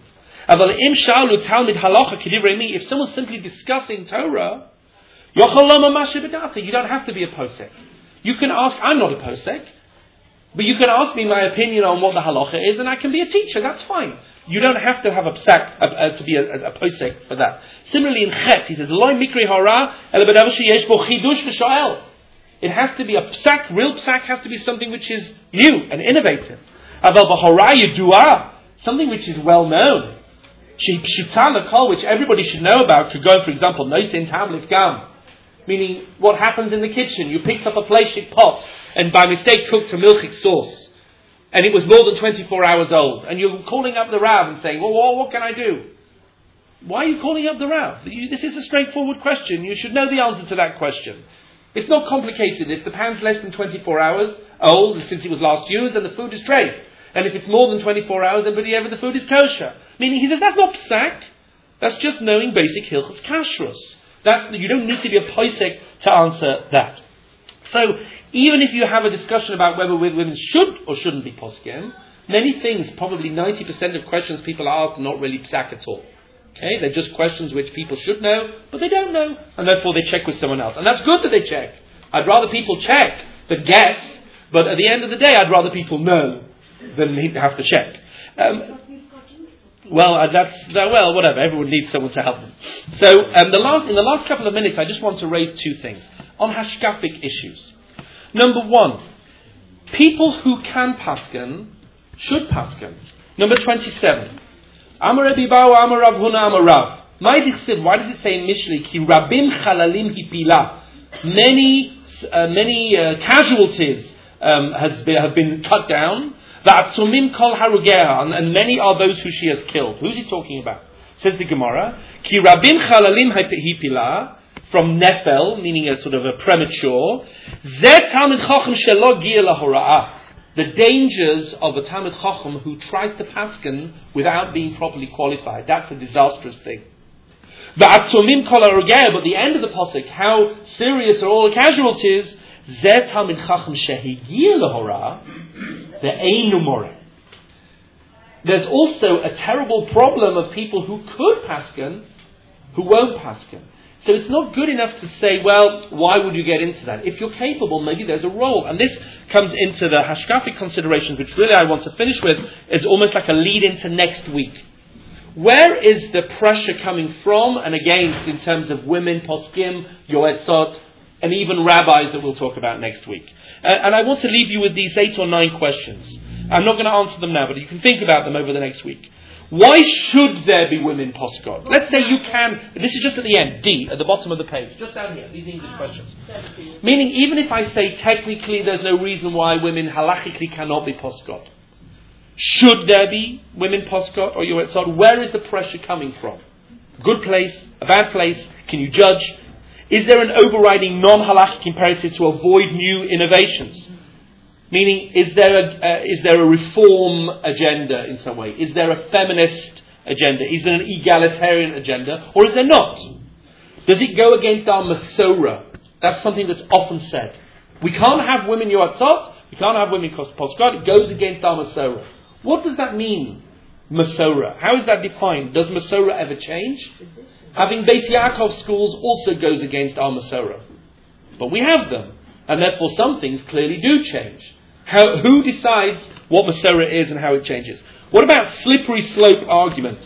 Speaker 1: If someone's simply discussing Torah, you don't have to be a posek. You can ask, I'm not a posek, but you can ask me my opinion on what the halacha is, and I can be a teacher, that's fine. You don't have to have a psak to be a posek for that. Similarly in Chet, he says, Loi mikri hara el b'davar sheyesh bo chidush v'shoel. It has to be a psak, real psak has to be something which is new and innovative. Aval b'hara yedua, something which is well known. Shita l'kol, which everybody should know about, could go, for example, noisin tam lifgam, meaning what happens in the kitchen. You picked up a fleishik pot and by mistake cooked a milchik sauce, and it was more than 24 hours old, and you're calling up the Rav and saying, well, what can I do? Why are you calling up the Rav? This is a straightforward question. You should know the answer to that question. It's not complicated. If the pan's less than 24 hours old, and since it was last used, then the food is treif. And if it's more than 24 hours, then the food is kosher. Meaning, he says, that's not psak. That's just knowing basic hilchos kashrus. You don't need to be a posek to answer that. So, even if you have a discussion about whether women should or shouldn't be poskim, Many things, probably 90% of questions people ask are not really psak at all. Okay, they're just questions which people should know, but they don't know, and therefore they check with someone else. And that's good that they check. I'd rather people check than guess, but at the end of the day, I'd rather people know than have to check. Whatever. Everyone needs someone to help them. So, in the last couple of minutes, I just want to raise two things on hashkafic issues. Number one, people who can paskin should paskin. Number 27. Amar Rabbi Bau, Amar Rav Huna, Amar Rav. Why does it say in Mishlei, Ki Rabim Chalalim Hipila? Many casualties have been cut down. Va'atzumim Kol Harugeha, and many are those who she has killed. Who's he talking about? Says the Gemara, Ki Rabim Chalalim Hipila, from Nefel, meaning a sort of a premature. Zeh Talmid Chacham Shelo Gia Lahora'ah. The dangers of a Talmid Chacham who tries to paskin without being properly qualified. That's a disastrous thing. Va'atzumim Kol Harugeha, but the end of the pasuk, how serious are all the casualties? Zeh Talmid Chacham Shehigia Lahora'ah. The Einu Moreh. There's also a terrible problem of people who could paskin, who won't paskin. So it's not good enough to say, well, why would you get into that? If you're capable, maybe there's a role. And this comes into the hashkafic considerations, which really I want to finish with, is almost like a lead into next week. Where is the pressure coming from and against in terms of women, poskim, yoetzot, and even rabbis that we'll talk about next week? And I want to leave you with these 8 or 9 questions. I'm not going to answer them now, but you can think about them over the next week. Why should there be women post-God? Let's say you can. This is just at the end, D, at the bottom of the page. Just down here, these English questions. Meaning, even if I say technically there's no reason why women halachically cannot be post-God. Should there be women post-God or yoetzot? Where is the pressure coming from? Good place, a bad place? Can you judge? Is there an overriding non-halachic imperative to avoid new innovations? Meaning, is there a reform agenda in some way? Is there a feminist agenda? Is there an egalitarian agenda? Or is there not? Does it go against our Masorah? That's something that's often said. We can't have women yoatzot, we can't have women post-God, it goes against our Masorah. What does that mean, Masorah? How is that defined? Does Masorah ever change? Having Beit Yaakov schools also goes against our Masorah. But we have them. And therefore some things clearly do change. Who decides what Masorah is and how it changes? What about slippery slope arguments?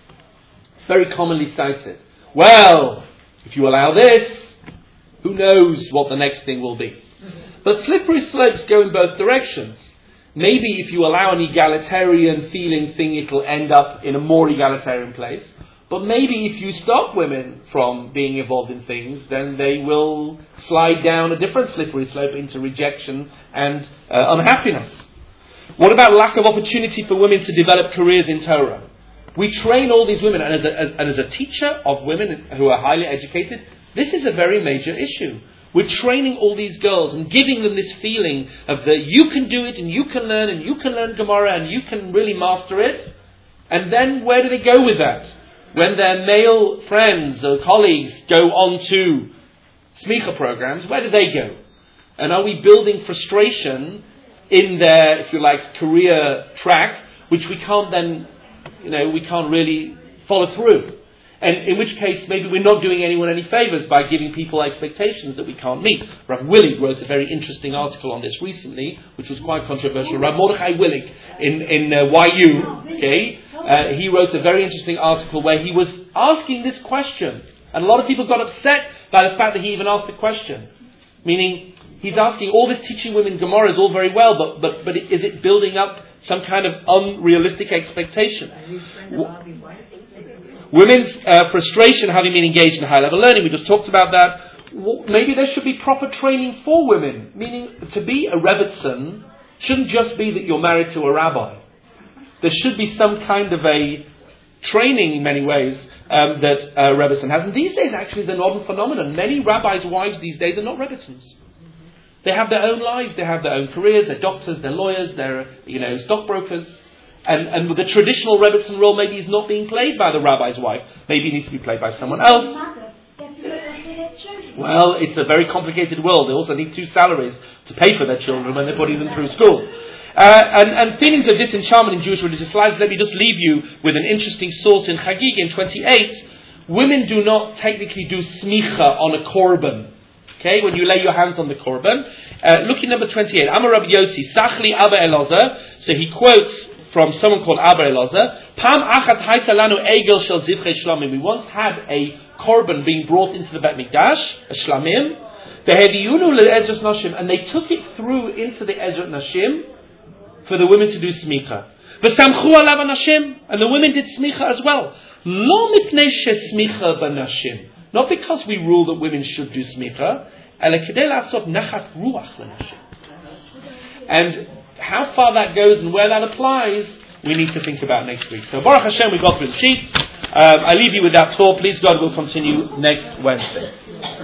Speaker 1: Very commonly cited. Well, if you allow this, who knows what the next thing will be? But slippery slopes go in both directions. Maybe if you allow an egalitarian feeling thing, it'll end up in a more egalitarian place. But maybe if you stop women from being involved in things, then they will slide down a different slippery slope into rejection and unhappiness. What about lack of opportunity for women to develop careers in Torah? We train all these women, and as a teacher of women who are highly educated, this is a very major issue. We're training all these girls and giving them this feeling of that you can do it and you can learn Gemara and you can really master it. And then where do they go with that? When their male friends or colleagues go on to smicha programs, where do they go? And are we building frustration in their, if you like, career track, which we can't then, we can't really follow through? And in which case, maybe we're not doing anyone any favours by giving people expectations that we can't meet. Rav Willig wrote a very interesting article on this recently, which was quite controversial. Rav Mordechai Willig in YU, okay, he wrote a very interesting article where he was asking this question. And a lot of people got upset by the fact that he even asked the question. Meaning, he's asking, all this teaching women Gemara is all very well, but is it building up some kind of unrealistic expectation? Women's frustration having been engaged in high-level learning, we just talked about that. Maybe there should be proper training for women. Meaning, to be a Rebbetzin shouldn't just be that you're married to a rabbi. There should be some kind of a training in many ways that Rebbetzin has. And these days, actually, it's a modern phenomenon. Many rabbis' wives these days are not Rebbetzins. They have their own lives, they have their own careers, they're doctors, they're lawyers, they're stockbrokers. And the traditional Rebbetzin role maybe is not being played by the rabbi's wife. Maybe it needs to be played by someone else. Well, it's a very complicated world. They also need 2 salaries to pay for their children when they're putting them through school. And feelings of disenchantment in Jewish religious lives, let me just leave you with an interesting source in Chagig in 28. Women do not technically do smicha on a korban. Okay, when you lay your hands on the korban. Look at number 28. Amar Rabbi Yossi, Sachli Abba Elazar. So he quotes from someone called Abba Elazar. Pam achat haita lanu egel shel zivchei shlamim. We once had a korban being brought into the Bet Mikdash, a shlamim. Vehediyunu le'ezras nashim. And they took it through into the Ezrat Nashim for the women to do smicha. V'samchu alav nashim. And the women did smicha as well. Lo mipnei shesmicha b'nashim. Not because we rule that women should do smicha, and how far that goes and where that applies, we need to think about next week. So Baruch Hashem, we got through the sheet. I leave you with that thought. Please God, we'll continue next Wednesday.